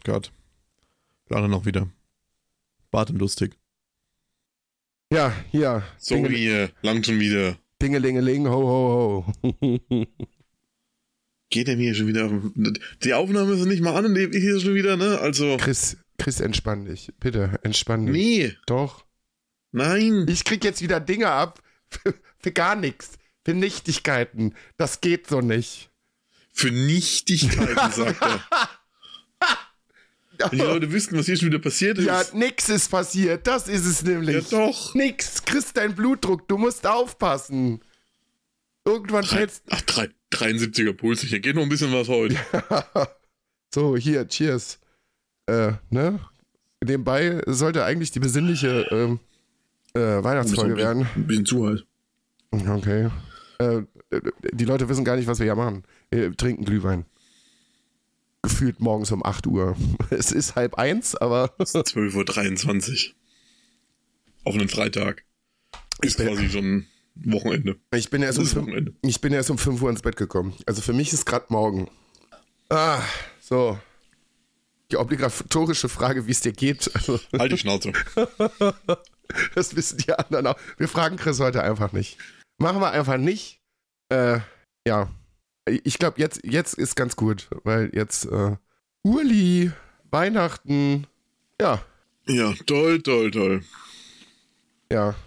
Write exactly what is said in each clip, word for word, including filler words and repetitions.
Stuttgart. Plane noch wieder. Bad und lustig. Ja, hier. Sorry, Dinge, lang schon wieder. Dingelingeling, ho, ho, ho. Geht der mir schon wieder auf den... Die Aufnahme ist nicht mal an und ich hier schon wieder, ne? Also... Chris, Chris, entspann dich. Bitte, entspann dich. Nee. Doch. Nein. Ich krieg jetzt wieder Dinge ab für, für gar nichts. Für Nichtigkeiten. Das geht so nicht. Für Nichtigkeiten, sagt er. Wenn die Leute wüssten, was hier schon wieder passiert ist. Ja, nix ist passiert. Das ist es nämlich. Ja, doch. Nix. Chris, dein Blutdruck. Du musst aufpassen. Irgendwann Drei, fällt's... Ach, drei, dreiundsiebziger Puls. Hier geht noch ein bisschen was heute. So, hier, cheers. Äh, ne? Nebenbei sollte eigentlich die besinnliche ähm, äh, Weihnachtsfolge ein werden. Ein bisschen zu heiß. Okay. Äh, die Leute wissen gar nicht, was wir hier machen. Wir trinken Glühwein. Gefühlt morgens um acht Uhr. Es ist halb eins, aber... zwölf Uhr dreiundzwanzig. Auf einen Freitag. Ist bin, quasi schon Wochenende. Ich bin, erst um fünf, ich bin erst um fünf Uhr ins Bett gekommen. Also für mich ist gerade morgen. Ah, so. Die obligatorische Frage, wie es dir geht. Also, halt die Schnauze. Das wissen die anderen auch. Wir fragen Chris heute einfach nicht. Machen wir einfach nicht. Äh, ja. Ich glaube, jetzt, jetzt ist ganz gut, weil jetzt äh, Urli, Weihnachten, ja. Ja, toll, toll, toll. Ja.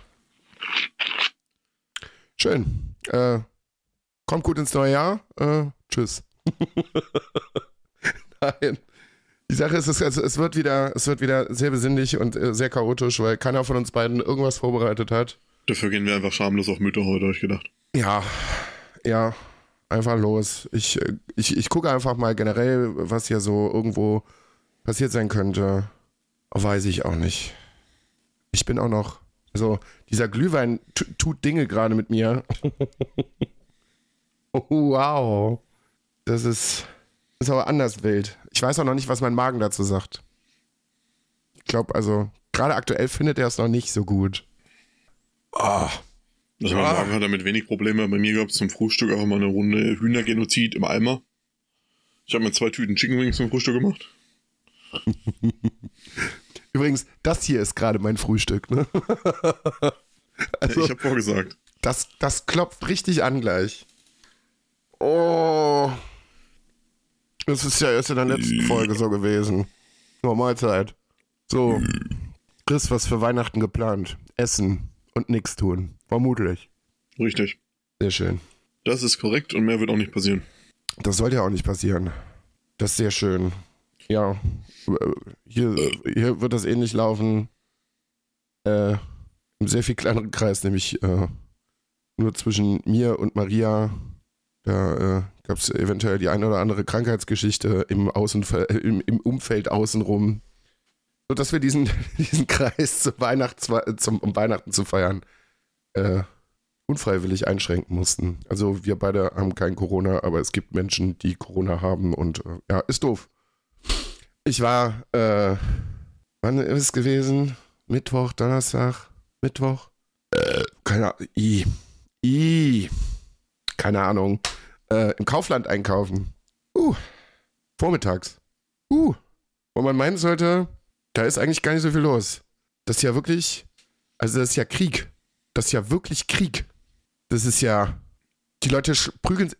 Schön. Äh, kommt gut ins neue Jahr. Äh, tschüss. Nein. Die Sache ist, es, es, wird wieder, es wird wieder sehr besinnlich und äh, sehr chaotisch, weil keiner von uns beiden irgendwas vorbereitet hat. Dafür gehen wir einfach schamlos auf Mütter heute, habe ich gedacht. Ja, ja. Einfach los. Ich, ich, ich gucke einfach mal generell, was hier so irgendwo passiert sein könnte. Weiß ich auch nicht. Ich bin auch noch, also dieser Glühwein t- tut Dinge gerade mit mir. Oh, wow. Das ist, ist aber anders wild. Ich weiß auch noch nicht, was mein Magen dazu sagt. Ich glaube, also gerade aktuell findet er es noch nicht so gut. Oh. Also mein Magen hat damit wenig Probleme. Bei mir gab es zum Frühstück einfach mal eine Runde Hühnergenozid im Eimer. Ich habe mir zwei Tüten Chicken Wings zum Frühstück gemacht. Übrigens, das hier ist gerade mein Frühstück, ne? Also, ich habe vorgesagt. Das, das klopft richtig an gleich. Oh. Das ist ja erst in der letzten Folge so gewesen. Normalzeit. So. Chris, was für Weihnachten geplant? Essen und nichts tun. Vermutlich. Richtig. Sehr schön. Das ist korrekt und mehr wird auch nicht passieren. Das sollte ja auch nicht passieren. Das ist sehr schön. Ja. Hier, hier wird das ähnlich laufen. Äh, im sehr viel kleineren Kreis, nämlich äh, nur zwischen mir und Maria. Da äh, gab es eventuell die eine oder andere Krankheitsgeschichte im, Außenfe- im, im Umfeld außenrum. Sodass wir diesen, diesen Kreis zum, Weihnachts- zum, um Weihnachten zu feiern äh, unfreiwillig einschränken mussten. Also wir beide haben kein Corona, aber es gibt Menschen, die Corona haben und äh, ja, ist doof. Ich war, äh, wann ist es gewesen? Mittwoch, Donnerstag, Mittwoch? Äh, keine Ahnung. I. I. Keine Ahnung. Äh, im Kaufland einkaufen. Uh. Vormittags. Uh. Wo man meinen sollte, da ist eigentlich gar nicht so viel los. Das ist ja wirklich, also das ist ja Krieg. Das ist ja wirklich Krieg. Das ist ja, die Leute prügeln.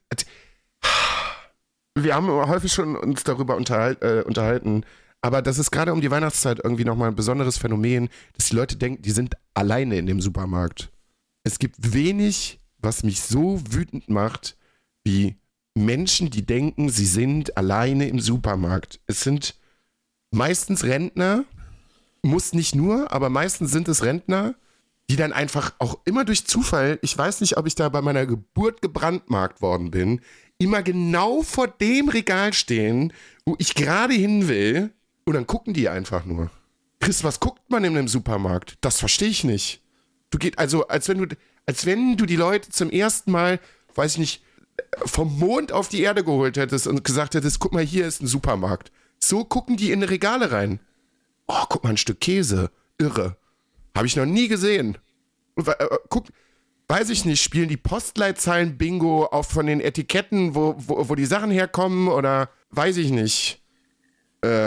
Wir haben häufig schon uns darüber unterhal- äh, unterhalten, aber das ist gerade um die Weihnachtszeit irgendwie nochmal ein besonderes Phänomen, dass die Leute denken, die sind alleine in dem Supermarkt. Es gibt wenig, was mich so wütend macht, wie Menschen, die denken, sie sind alleine im Supermarkt. Es sind meistens Rentner, muss nicht nur, aber meistens sind es Rentner, die dann einfach auch immer durch Zufall, ich weiß nicht, ob ich da bei meiner Geburt gebrandmarkt worden bin, immer genau vor dem Regal stehen, wo ich gerade hin will, und dann gucken die einfach nur. Chris, was guckt man in einem Supermarkt? Das verstehe ich nicht. Du geht also, als wenn du, als wenn du die Leute zum ersten Mal, weiß ich nicht, vom Mond auf die Erde geholt hättest und gesagt hättest, guck mal, hier ist ein Supermarkt. So gucken die in die Regale rein. Oh, guck mal, ein Stück Käse. Irre. Habe ich noch nie gesehen. Guck, weiß ich nicht, spielen die Postleitzahlen-Bingo auch von den Etiketten, wo, wo, wo die Sachen herkommen, oder weiß ich nicht. Äh,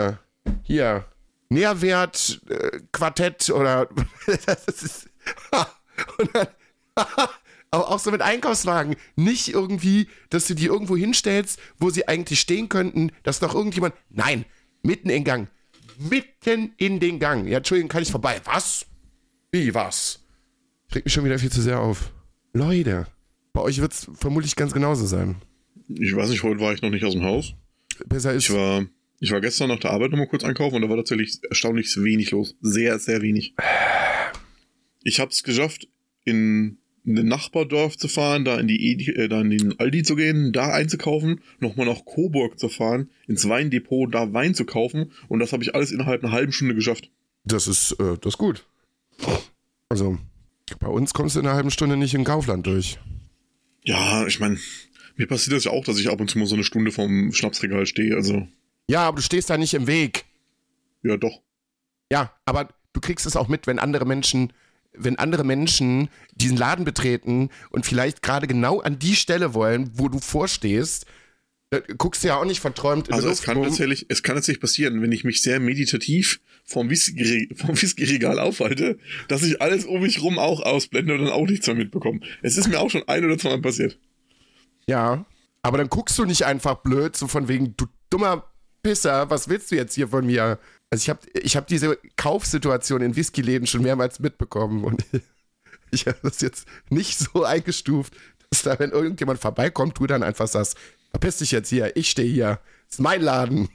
hier, Nährwert, äh, Quartett oder das ist, und dann, auch, auch so mit Einkaufswagen. Nicht irgendwie, dass du die irgendwo hinstellst, wo sie eigentlich stehen könnten, dass noch irgendjemand, nein, mitten in den Gang. Mitten in den Gang. Ja, Entschuldigung, kann ich vorbei? Was? Wie, was? Ich reg mich schon wieder viel zu sehr auf. Leute, bei euch wird es vermutlich ganz genauso sein. Ich weiß nicht, heute war ich noch nicht aus dem Haus. Besser ist... Ich war, ich war gestern nach der Arbeit nochmal kurz einkaufen und da war tatsächlich erstaunlich wenig los. Sehr, sehr wenig. Ich habe es geschafft, in ein Nachbardorf zu fahren, da in die Edi, äh, da in den Aldi zu gehen, da einzukaufen, nochmal nach Coburg zu fahren, ins Weindepot, da Wein zu kaufen und das habe ich alles innerhalb einer halben Stunde geschafft. Das ist, äh, das ist gut. Also, bei uns kommst du in einer halben Stunde nicht in Kaufland durch. Ja, ich meine, mir passiert das ja auch, dass ich ab und zu mal so eine Stunde vorm Schnapsregal stehe, also. Ja, aber du stehst da nicht im Weg. Ja, doch. Ja, aber du kriegst es auch mit, wenn andere Menschen, wenn andere Menschen diesen Laden betreten und vielleicht gerade genau an die Stelle wollen, wo du vorstehst, da guckst du ja auch nicht verträumt in Also die es kann Luft rum. tatsächlich, es kann tatsächlich passieren, wenn ich mich sehr meditativ vom Whisky, vom Whisky-Regal aufhalte, dass ich alles um mich rum auch ausblende und dann auch nichts mehr mitbekomme. Es ist mir auch schon ein oder zwei Mal passiert. Ja, aber dann guckst du nicht einfach blöd, so von wegen, du dummer Pisser, was willst du jetzt hier von mir? Also ich habe ich hab diese Kaufsituation in Whiskyläden schon mehrmals mitbekommen und ich habe das jetzt nicht so eingestuft, dass da, wenn irgendjemand vorbeikommt, du dann einfach sagst, verpiss dich jetzt hier, ich stehe hier, ist mein Laden.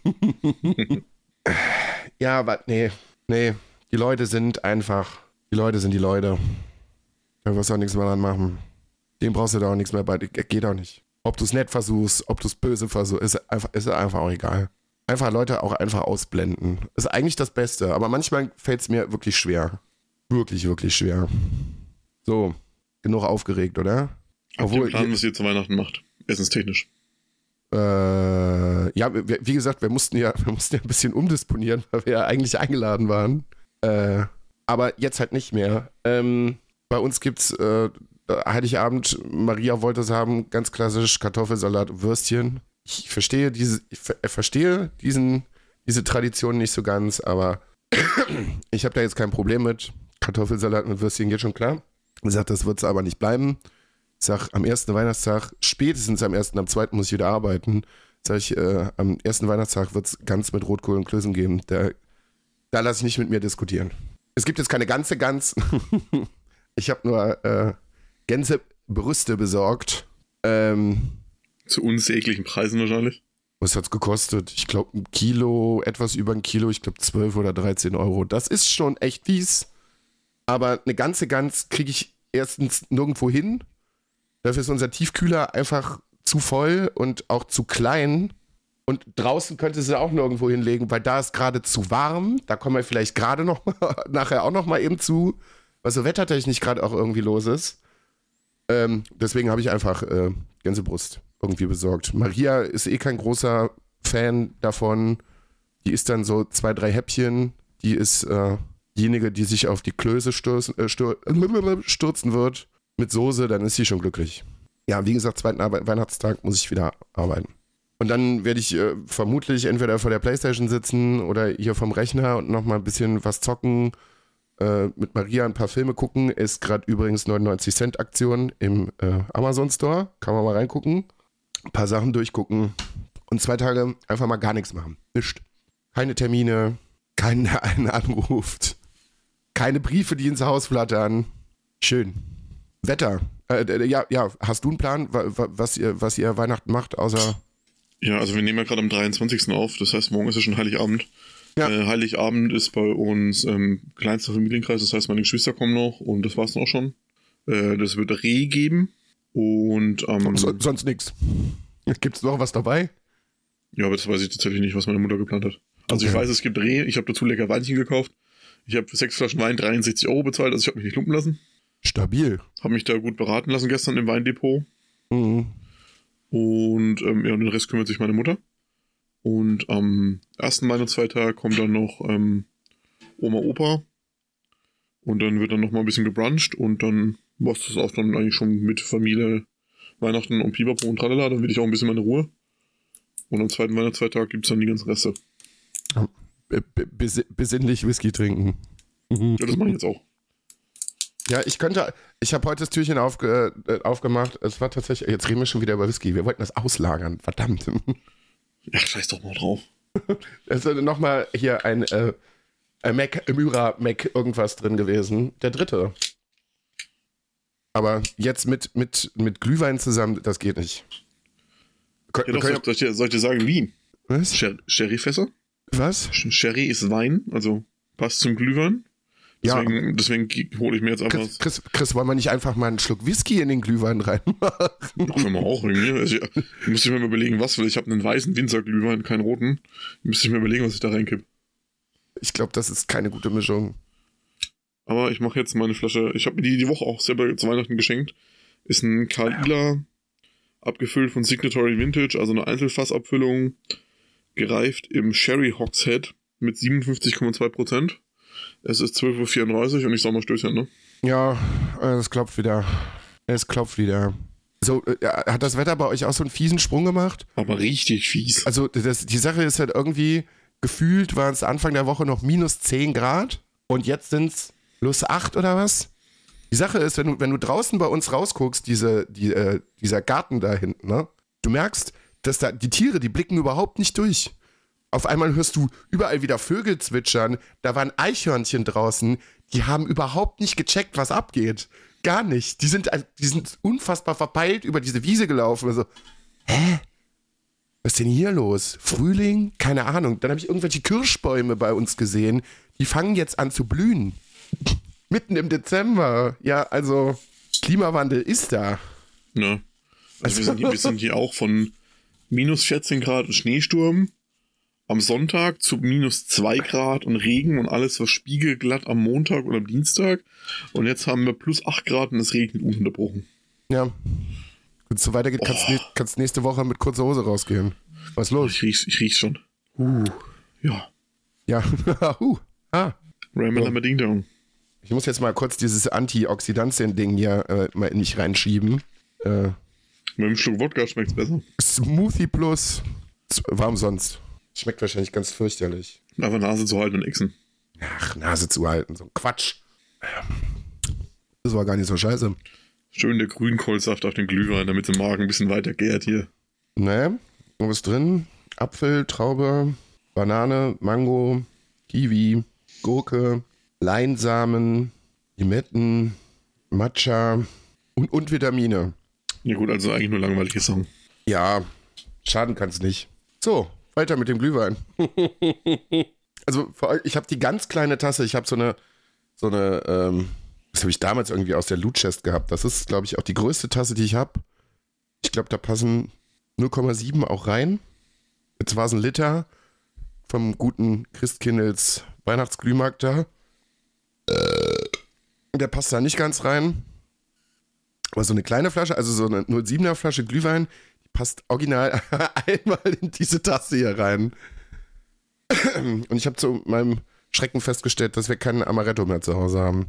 Ja, aber nee, nee, die Leute sind einfach, die Leute sind die Leute. Da wirst du auch nichts mehr dran machen. Dem brauchst du da auch nichts mehr bei, geht auch nicht. Ob du es nett versuchst, ob du es böse versuchst, ist einfach, ist einfach auch egal. Einfach Leute auch einfach ausblenden. Ist eigentlich das Beste, aber manchmal fällt es mir wirklich schwer. Wirklich, wirklich schwer. So, genug aufgeregt, oder? Habt ihr einen Plan, was ihr zu Weihnachten macht? Essenstechnisch. Äh, ja, wie, wie gesagt, wir mussten ja, wir mussten ja ein bisschen umdisponieren, weil wir ja eigentlich eingeladen waren. Äh, aber jetzt halt nicht mehr. Ähm, bei uns gibt's äh, Heiligabend, Maria wollte es haben, ganz klassisch Kartoffelsalat und Würstchen. Ich verstehe diese, ich ver- verstehe diesen, diese Tradition nicht so ganz, aber ich habe da jetzt kein Problem mit. Kartoffelsalat mit Würstchen geht schon klar. Ich sage, das wird es aber nicht bleiben. Ich sage, am ersten Weihnachtstag, spätestens am ersten, am zweiten muss ich wieder arbeiten. Sag ich, äh, am ersten Weihnachtstag wird es ganz mit Rotkohl und Klößen geben. Da, da lasse ich nicht mit mir diskutieren. Es gibt jetzt keine ganze Gans. Ich habe nur äh, Gänsebrüste besorgt. Ähm, Zu unsäglichen Preisen wahrscheinlich. Was hat's gekostet? Ich glaube, ein Kilo, etwas über ein Kilo, ich glaube zwölf oder dreizehn Euro. Das ist schon echt fies. Aber eine ganze Gans kriege ich erstens nirgendwo hin. Dafür ist unser Tiefkühler einfach zu voll und auch zu klein. Und draußen könnte sie auch nirgendwo hinlegen, weil da ist gerade zu warm. Da kommen wir vielleicht gerade noch mal, nachher auch noch mal eben zu, was so wettertechnisch gerade auch irgendwie los ist. Ähm, deswegen habe ich einfach äh, Gänsebrust irgendwie besorgt. Maria ist eh kein großer Fan davon. Die isst dann so zwei, drei Häppchen. Die ist äh, diejenige, die sich auf die Klöße stürzen, äh, stür, stürzen wird mit Soße, dann ist sie schon glücklich. Ja, wie gesagt, zweiten Arbe- Weihnachtstag muss ich wieder arbeiten. Und dann werde ich äh, vermutlich entweder vor der Playstation sitzen oder hier vom Rechner und nochmal ein bisschen was zocken, äh, mit Maria ein paar Filme gucken. Ist gerade übrigens neunundneunzig Cent Aktion im äh, Amazon Store. Kann man mal reingucken. Ein paar Sachen durchgucken und zwei Tage einfach mal gar nichts machen. Nischt. Keine Termine, keinen, der einen anruft, keine Briefe, die ins Haus flattern. Schön. Wetter. Äh, ja, ja, hast du einen Plan, wa- wa- was ihr, was ihr Weihnachten macht, außer... Ja, also wir nehmen ja gerade am dreiundzwanzigsten auf, das heißt, morgen ist ja schon Heiligabend. Ja. Äh, Heiligabend ist bei uns ähm, kleinster Familienkreis, das heißt, meine Geschwister kommen noch und das war's dann auch schon. Äh, das wird Reh geben und ähm, So, sonst nichts. Gibt's noch was dabei? ja, aber das weiß ich tatsächlich nicht, was meine Mutter geplant hat. Also Okay. ich weiß, es gibt Reh, ich habe dazu lecker Weinchen gekauft. Ich habe für sechs Flaschen Wein dreiundsechzig Euro bezahlt, also ich habe mich nicht lumpen lassen. Stabil. Habe mich da gut beraten lassen gestern im Weindepot. Mhm. Und ähm, ja, um den Rest kümmert sich meine Mutter. Und am ersten Weihnachtsfeiertag kommt dann noch ähm, Oma, Opa. Und dann wird dann noch mal ein bisschen gebruncht. Und dann war es das auch dann eigentlich schon mit Familie, Weihnachten und Pipapo und Tralala. Dann will ich auch ein bisschen meine Ruhe. Und am zweiten Weihnachtsfeiertag gibt es dann die ganzen Reste. b- b- bes- besinnlich Whisky trinken. Ja, das mache ich jetzt auch. Ja, ich könnte, ich habe heute das Türchen aufge, äh, aufgemacht. Es war tatsächlich, jetzt reden wir schon wieder über Whisky. Wir wollten das auslagern, verdammt. Ja, scheiß doch mal drauf. Es ist nochmal hier ein, äh, ein Mac, Myra Mac irgendwas drin gewesen. Der dritte. Aber jetzt mit, mit, mit Glühwein zusammen, das geht nicht. Kön- Ja, doch, können- soll, soll, ich dir, soll ich dir sagen, wie? Was? Sher- Sherryfässer? Was? Sherry ist Wein, also passt zum Glühwein. Ja. Deswegen, deswegen hole ich mir jetzt einfach. Chris, Chris, Chris, wollen wir nicht einfach mal einen Schluck Whisky in den Glühwein reinmachen? Doch, können wir auch irgendwie. Also, ich, ich muss ich mir mal überlegen, was, weil ich habe einen weißen Winzerglühwein, keinen roten. Müsste ich mir überlegen, was ich da reinkipp. Ich glaube, das ist keine gute Mischung. Aber ich mache jetzt meine Flasche. Ich habe mir die die Woche auch selber zu Weihnachten geschenkt. Ist ein Kalila, abgefüllt von Signatory Vintage, also eine Einzelfassabfüllung, gereift im Sherry Hogshead mit siebenundfünfzig Komma zwei Prozent. Es ist zwölf Uhr vierunddreißig und ich sag mal Stößchen, ne? Ja, es klopft wieder. Es klopft wieder. So, äh, hat das Wetter bei euch auch so einen fiesen Sprung gemacht? Aber richtig fies. Also, das, die Sache ist halt irgendwie, gefühlt waren es Anfang der Woche noch minus zehn Grad und jetzt sind es plus acht oder was? Die Sache ist, wenn du, wenn du draußen bei uns rausguckst, diese, die, äh, dieser Garten da hinten, ne? Du merkst, dass da die Tiere, die blicken überhaupt nicht durch. Auf einmal hörst du überall wieder Vögel zwitschern, da waren Eichhörnchen draußen, die haben überhaupt nicht gecheckt, was abgeht. Gar nicht. Die sind, die sind unfassbar verpeilt über diese Wiese gelaufen. Also, hä? Was ist denn hier los? Frühling? Keine Ahnung. Dann habe ich irgendwelche Kirschbäume bei uns gesehen, die fangen jetzt an zu blühen. Mitten im Dezember. Ja, also Klimawandel ist da. Ne? Also wir sind, hier, wir sind hier auch von minus vierzehn Grad und Schneesturm am Sonntag zu minus zwei Grad und Regen und alles war spiegelglatt am Montag oder am Dienstag. Und jetzt haben wir plus acht Grad und es regnet ununterbrochen. Ja. Wenn es so weitergeht, kannst du Oh. ne- kannst nächste Woche mit kurzer Hose rausgehen. Was ist los? Ich riech's, ich riech's schon. Uh, ja. Ja. huh. Ah. Ramalama Ding Dong. Ich muss jetzt mal kurz dieses Antioxidantien-Ding hier äh, mal in mich reinschieben. Äh, Mit einem Schluck Wodka schmeckt's besser. Smoothie Plus. Z- Warum sonst? Schmeckt wahrscheinlich ganz fürchterlich. Einfach Nase zu halten und Echsen. Ach, Nase zu halten. So Quatsch. Das war gar nicht so scheiße. Schön der Grünkohlsaft auf den Glühwein, damit der Magen ein bisschen weiter gärt hier. Ne? Und was drin? Apfel, Traube, Banane, Mango, Kiwi, Gurke, Leinsamen, Limetten, Matcha und, und Vitamine. Ja gut, also eigentlich nur langweilige Sachen. Ja, schaden kann es nicht. So, weiter mit dem Glühwein. Also, vor allem, ich habe die ganz kleine Tasse. Ich habe so eine, so eine, ähm, das habe ich damals irgendwie aus der Loot Chest gehabt. Das ist, glaube ich, auch die größte Tasse, die ich habe. Ich glaube, da passen null Komma sieben auch rein. Jetzt war es ein Liter vom guten Christkindls Weihnachtsglühmarkt da. Äh, der passt da nicht ganz rein. Aber so eine kleine Flasche, also so eine null Komma siebener Flasche Glühwein, die passt original einmal in diese Tasse hier rein. Und ich habe zu meinem Schrecken festgestellt, dass wir keinen Amaretto mehr zu Hause haben.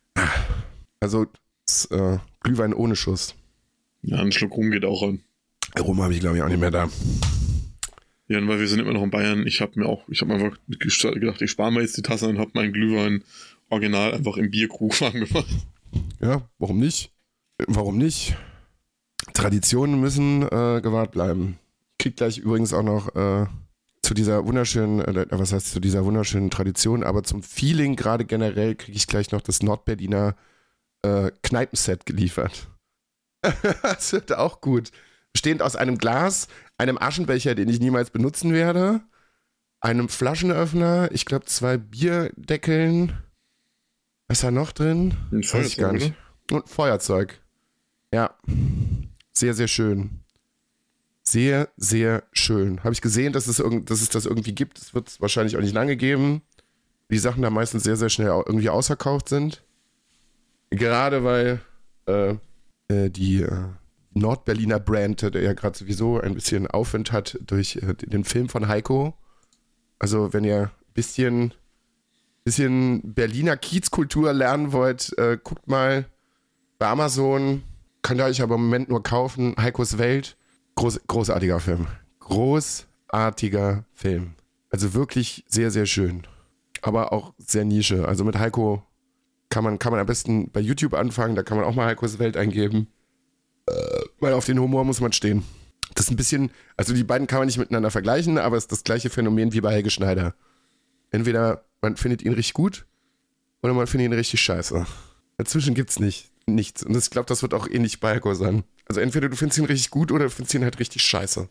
Also das, äh, Glühwein ohne Schuss. Ja, ein Schluck Rum geht auch an. Rum habe ich, glaube ich, auch nicht mehr da. Ja, weil wir sind immer noch in Bayern. Ich habe mir auch, ich habe einfach gedacht, ich spare mir jetzt die Tasse und habe meinen Glühwein original einfach im Bierkrug warm gemacht. Ja, warum nicht? Warum nicht? Traditionen müssen äh, gewahrt bleiben. Ich krieg gleich übrigens auch noch äh, zu dieser wunderschönen, äh, was heißt zu dieser wunderschönen Tradition, aber zum Feeling gerade generell kriege ich gleich noch das Nordberliner äh, Kneipenset geliefert. Das wird auch gut. Bestehend aus einem Glas, einem Aschenbecher, den ich niemals benutzen werde, einem Flaschenöffner, ich glaube zwei Bierdeckeln. Was ist da noch drin? Ein Weiß ich gar nicht. Und Feuerzeug. Ja. Sehr, sehr schön. Sehr, sehr schön. Habe ich gesehen, dass es, irgend, dass es das irgendwie gibt. Es wird es wahrscheinlich auch nicht lange geben. Die Sachen da meistens sehr, sehr schnell irgendwie ausverkauft sind. Gerade weil äh, äh, die äh, Nordberliner Brand, der ja gerade sowieso ein bisschen Aufwind hat durch äh, den Film von Heiko. Also wenn ihr ein bisschen, bisschen Berliner Kiezkultur lernen wollt, äh, guckt mal bei Amazon. Könnt ihr euch aber im Moment nur kaufen. Heikos Welt. Groß, großartiger Film. Großartiger Film. Also wirklich sehr, sehr schön. Aber auch sehr Nische. Also mit Heiko kann man, kann man am besten bei YouTube anfangen, da kann man auch mal Heikos Welt eingeben. Äh, weil auf den Humor muss man stehen. Das ist ein bisschen, also die beiden kann man nicht miteinander vergleichen, aber es ist das gleiche Phänomen wie bei Helge Schneider. Entweder man findet ihn richtig gut oder man findet ihn richtig scheiße. Dazwischen gibt's nicht, nichts. Und ich glaube, das wird auch ähnlich bei Heiko sein. Also entweder du findest ihn richtig gut oder du findest ihn halt richtig scheiße.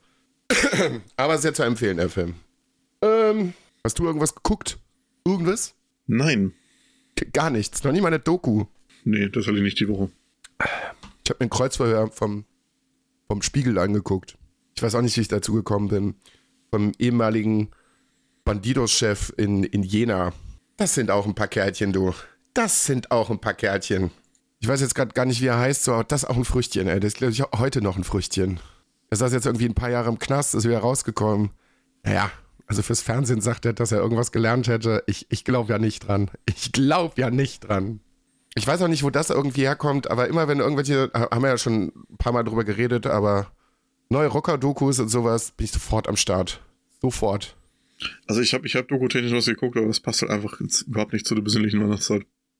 Aber sehr zu empfehlen, der Film. Ähm, hast du irgendwas geguckt? Irgendwas? Nein. Gar nichts. Noch nicht mal eine Doku. Nee, das hatte ich nicht die Woche. Ich habe mir ein Kreuzverhör vom, vom Spiegel angeguckt. Ich weiß auch nicht, wie ich dazu gekommen bin. Vom ehemaligen Bandidos-Chef in, in Jena. Das sind auch ein paar Kerlchen, du. Das sind auch ein paar Kerlchen. Ich weiß jetzt gerade gar nicht, wie er heißt, so, aber das ist auch ein Früchtchen, ey. Das ist, glaube ich, heute noch ein Früchtchen. Er saß jetzt irgendwie ein paar Jahre im Knast, ist wieder rausgekommen. Naja, also fürs Fernsehen sagt er, dass er irgendwas gelernt hätte. Ich, ich glaube ja nicht dran. Ich glaube ja nicht dran. Ich weiß auch nicht, wo das irgendwie herkommt, aber immer wenn irgendwelche, haben wir ja schon ein paar Mal drüber geredet, aber neue Rocker-Dokus und sowas, bin ich sofort am Start. Sofort. Also ich habe ich hab dokutechnisch was geguckt, aber das passt halt einfach überhaupt nicht zu der besinnlichen Weihnachtszeit.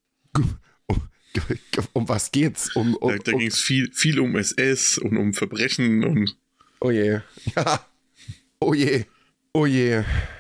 Um, um was geht's? Um, um, da da um, ging es viel, viel um S S und um Verbrechen und... Oh je. Ja. Oh je. Oh je.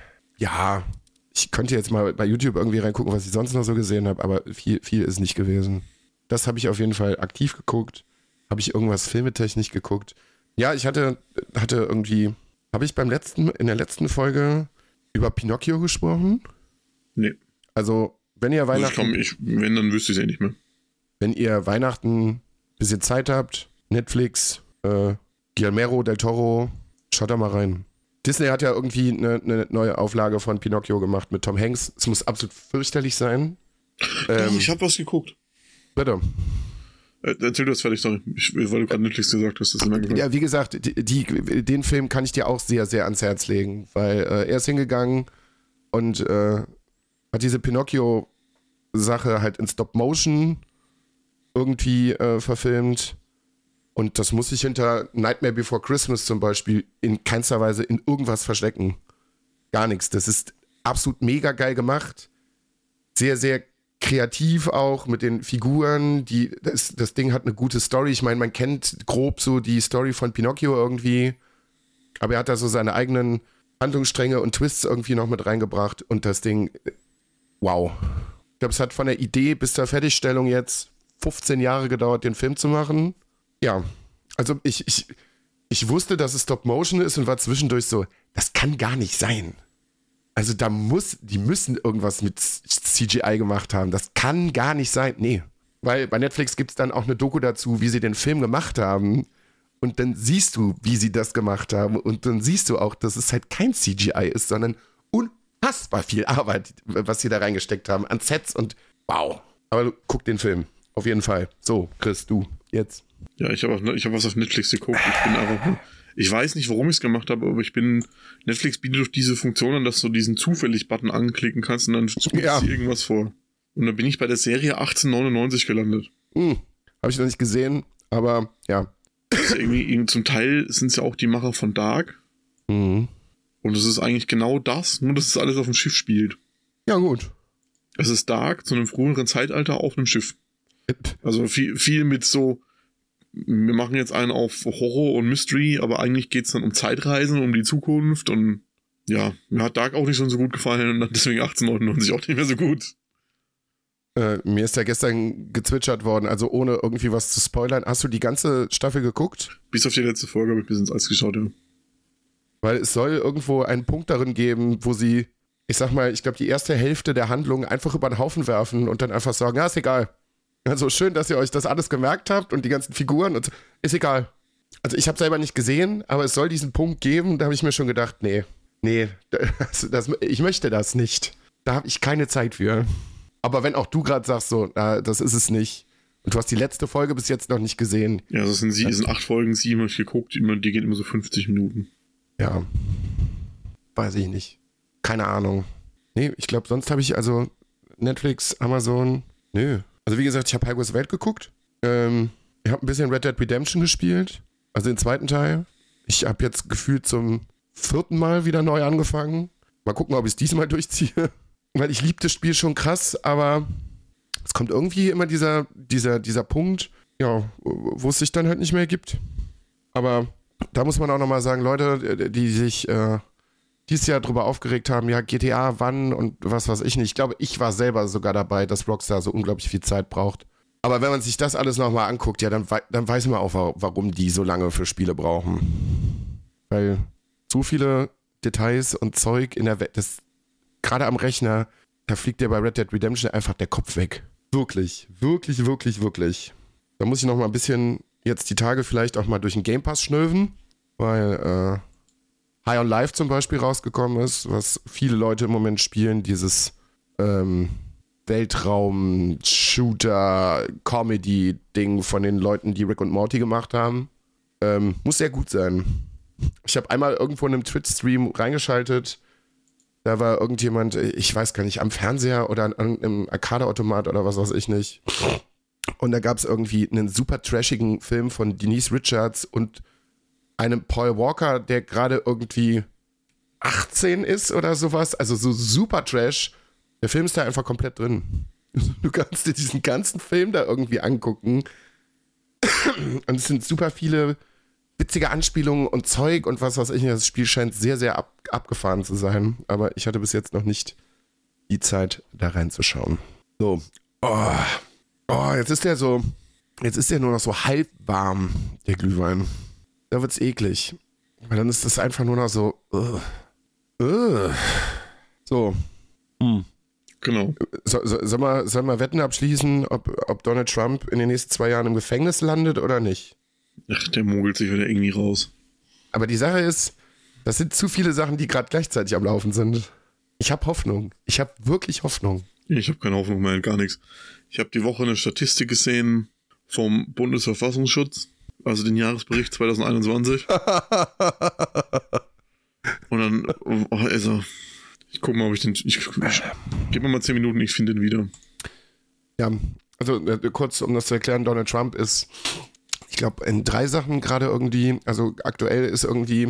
Ja, ich könnte jetzt mal bei YouTube irgendwie reingucken, was ich sonst noch so gesehen habe, aber viel, viel ist nicht gewesen. Das habe ich auf jeden Fall aktiv geguckt. Habe ich irgendwas filmetechnisch geguckt? Ja, ich hatte, hatte irgendwie, habe ich beim letzten, in der letzten Folge über Pinocchio gesprochen? Nee. Also, wenn ihr Weihnachten... Also ich komm, ich, wenn, dann wüsste ich es eh nicht mehr. Wenn ihr Weihnachten ein bisschen Zeit habt, Netflix, äh, Guillermo del Toro, schaut da mal rein. Disney hat ja irgendwie eine, eine neue Auflage von Pinocchio gemacht mit Tom Hanks. Es muss absolut fürchterlich sein. Ähm, Ähm, ich habe was geguckt. Bitte. Äh, erzähl du das fertig, sorry. Ich, weil du gerade Netflix gesagt hast, das ist immer gesagt. Ja, wie gesagt, die, die, den Film kann ich dir auch sehr, sehr ans Herz legen, weil äh, er ist hingegangen und äh, hat diese Pinocchio-Sache halt in Stop-Motion irgendwie äh, verfilmt. Und das muss sich hinter Nightmare Before Christmas zum Beispiel in keinster Weise in irgendwas verstecken. Gar nichts. Das ist absolut mega geil gemacht. Sehr, sehr kreativ auch mit den Figuren. Die, das, das Ding hat eine gute Story. Ich meine, man kennt grob so die Story von Pinocchio irgendwie. Aber er hat da so seine eigenen Handlungsstränge und Twists irgendwie noch mit reingebracht. Und das Ding, wow. Ich glaube, es hat von der Idee bis zur Fertigstellung jetzt fünfzehn Jahre gedauert, den Film zu machen. Ja, also ich, ich, ich wusste, dass es Stop-Motion ist und war zwischendurch so, das kann gar nicht sein. Also da muss, die müssen irgendwas mit C G I gemacht haben. Das kann gar nicht sein. Nee, weil bei Netflix gibt es dann auch eine Doku dazu, wie sie den Film gemacht haben. Und dann siehst du, wie sie das gemacht haben. Und dann siehst du auch, dass es halt kein C G I ist, sondern unfassbar viel Arbeit, was sie da reingesteckt haben an Sets und wow. Aber guck den Film, auf jeden Fall. So, Chris, du, jetzt. Ja, ich habe ich hab was auf Netflix geguckt. Ich bin einfach, ich weiß nicht, warum ich es gemacht habe, aber ich bin, Netflix bietet doch diese Funktion an, dass du diesen Zufällig-Button anklicken kannst und dann spielst ja. dir irgendwas vor. Und dann bin ich bei der Serie achtzehnhundertneunundneunzig gelandet. Hm, habe ich noch nicht gesehen, aber ja. Also irgendwie, zum Teil sind es ja auch die Macher von Dark. Mhm. Und es ist eigentlich genau das, nur dass es alles auf dem Schiff spielt. Ja, gut. Es ist Dark zu einem früheren Zeitalter auf einem Schiff. Also viel, viel mit so, wir machen jetzt einen auf Horror und Mystery, aber eigentlich geht es dann um Zeitreisen, um die Zukunft und ja, mir hat Dark auch nicht so gut gefallen und deswegen achtzehnhundertneunundneunzig auch nicht mehr so gut. Äh, mir ist ja gestern gezwitschert worden, also ohne irgendwie was zu spoilern. Hast du die ganze Staffel geguckt? Bis auf die letzte Folge habe ich bis ins Eis geschaut, ja. Weil es soll irgendwo einen Punkt darin geben, wo sie, ich sag mal, ich glaube die erste Hälfte der Handlung einfach über den Haufen werfen und dann einfach sagen, ja, ist egal. Also schön, dass ihr euch das alles gemerkt habt und die ganzen Figuren und so. Ist egal. Also ich habe selber nicht gesehen, aber es soll diesen Punkt geben, da habe ich mir schon gedacht, nee, nee, das, das, ich möchte das nicht. Da habe ich keine Zeit für. Aber wenn auch du gerade sagst, so, na, das ist es nicht und du hast die letzte Folge bis jetzt noch nicht gesehen. Ja, das sind, sie, das sind acht Folgen, sieben habe ich geguckt, immer, die gehen immer so fünfzig Minuten. Ja, weiß ich nicht. Keine Ahnung. Nee, ich glaube, sonst habe ich also Netflix, Amazon, nö. Also wie gesagt, ich habe Heikos Welt geguckt. Ähm, ich habe ein bisschen Red Dead Redemption gespielt. Also den zweiten Teil. Ich habe jetzt gefühlt zum vierten Mal wieder neu angefangen. Mal gucken, ob ich es diesmal durchziehe. Weil ich liebe das Spiel schon krass, aber es kommt irgendwie immer dieser, dieser, dieser Punkt, ja, wo es sich dann halt nicht mehr gibt. Aber da muss man auch nochmal sagen, Leute, die sich äh, dieses Jahr drüber aufgeregt haben, ja, G T A wann und was weiß ich nicht. Ich glaube, ich war selber sogar dabei, dass Rockstar so unglaublich viel Zeit braucht. Aber wenn man sich das alles nochmal anguckt, ja, dann, dann weiß man auch, warum die so lange für Spiele brauchen. Weil so viele Details und Zeug in der Welt, das gerade am Rechner, da fliegt dir bei Red Dead Redemption einfach der Kopf weg. Wirklich, wirklich, wirklich, wirklich. Da muss ich noch mal ein bisschen jetzt die Tage vielleicht auch mal durch den Game Pass schnöven, weil äh, High on Life zum Beispiel rausgekommen ist, was viele Leute im Moment spielen, dieses ähm, Weltraum-Shooter-Comedy-Ding von den Leuten, die Rick und Morty gemacht haben. Ähm, muss sehr gut sein. Ich habe einmal irgendwo in einem Twitch-Stream reingeschaltet. Da war irgendjemand, ich weiß gar nicht, am Fernseher oder an, im Arcade-Automat oder was weiß ich nicht. Und da gab es irgendwie einen super trashigen Film von Denise Richards und einem Paul Walker, der gerade irgendwie achtzehn ist oder sowas. Also so super Trash. Der Film ist da einfach komplett drin. Du kannst dir diesen ganzen Film da irgendwie angucken. Und es sind super viele witzige Anspielungen und Zeug und was weiß ich nicht. Das Spiel scheint sehr, sehr ab, abgefahren zu sein. Aber ich hatte bis jetzt noch nicht die Zeit, da reinzuschauen. So. Oh, oh jetzt ist der so, jetzt ist der nur noch so halb warm, der Glühwein. Da wird's eklig. Weil dann ist das einfach nur noch so. Uh, uh. So. Hm. Genau. So, so, soll man, soll man Wetten abschließen, ob, ob Donald Trump in den nächsten zwei Jahren im Gefängnis landet oder nicht? Ach, der mogelt sich wieder irgendwie raus. Aber die Sache ist, das sind zu viele Sachen, die gerade gleichzeitig am Laufen sind. Ich habe Hoffnung. Ich habe wirklich Hoffnung. Ich habe keine Hoffnung mehr, gar nichts. Ich habe die Woche eine Statistik gesehen vom Bundesverfassungsschutz, also den Jahresbericht zwanzig einundzwanzig. Und dann, oh, also, ich gucke mal, ob ich den, ich, ich gib mir mal zehn Minuten, ich finde den wieder. Ja, also äh, kurz, um das zu erklären, Donald Trump ist, ich glaube, in drei Sachen gerade irgendwie, also aktuell ist irgendwie,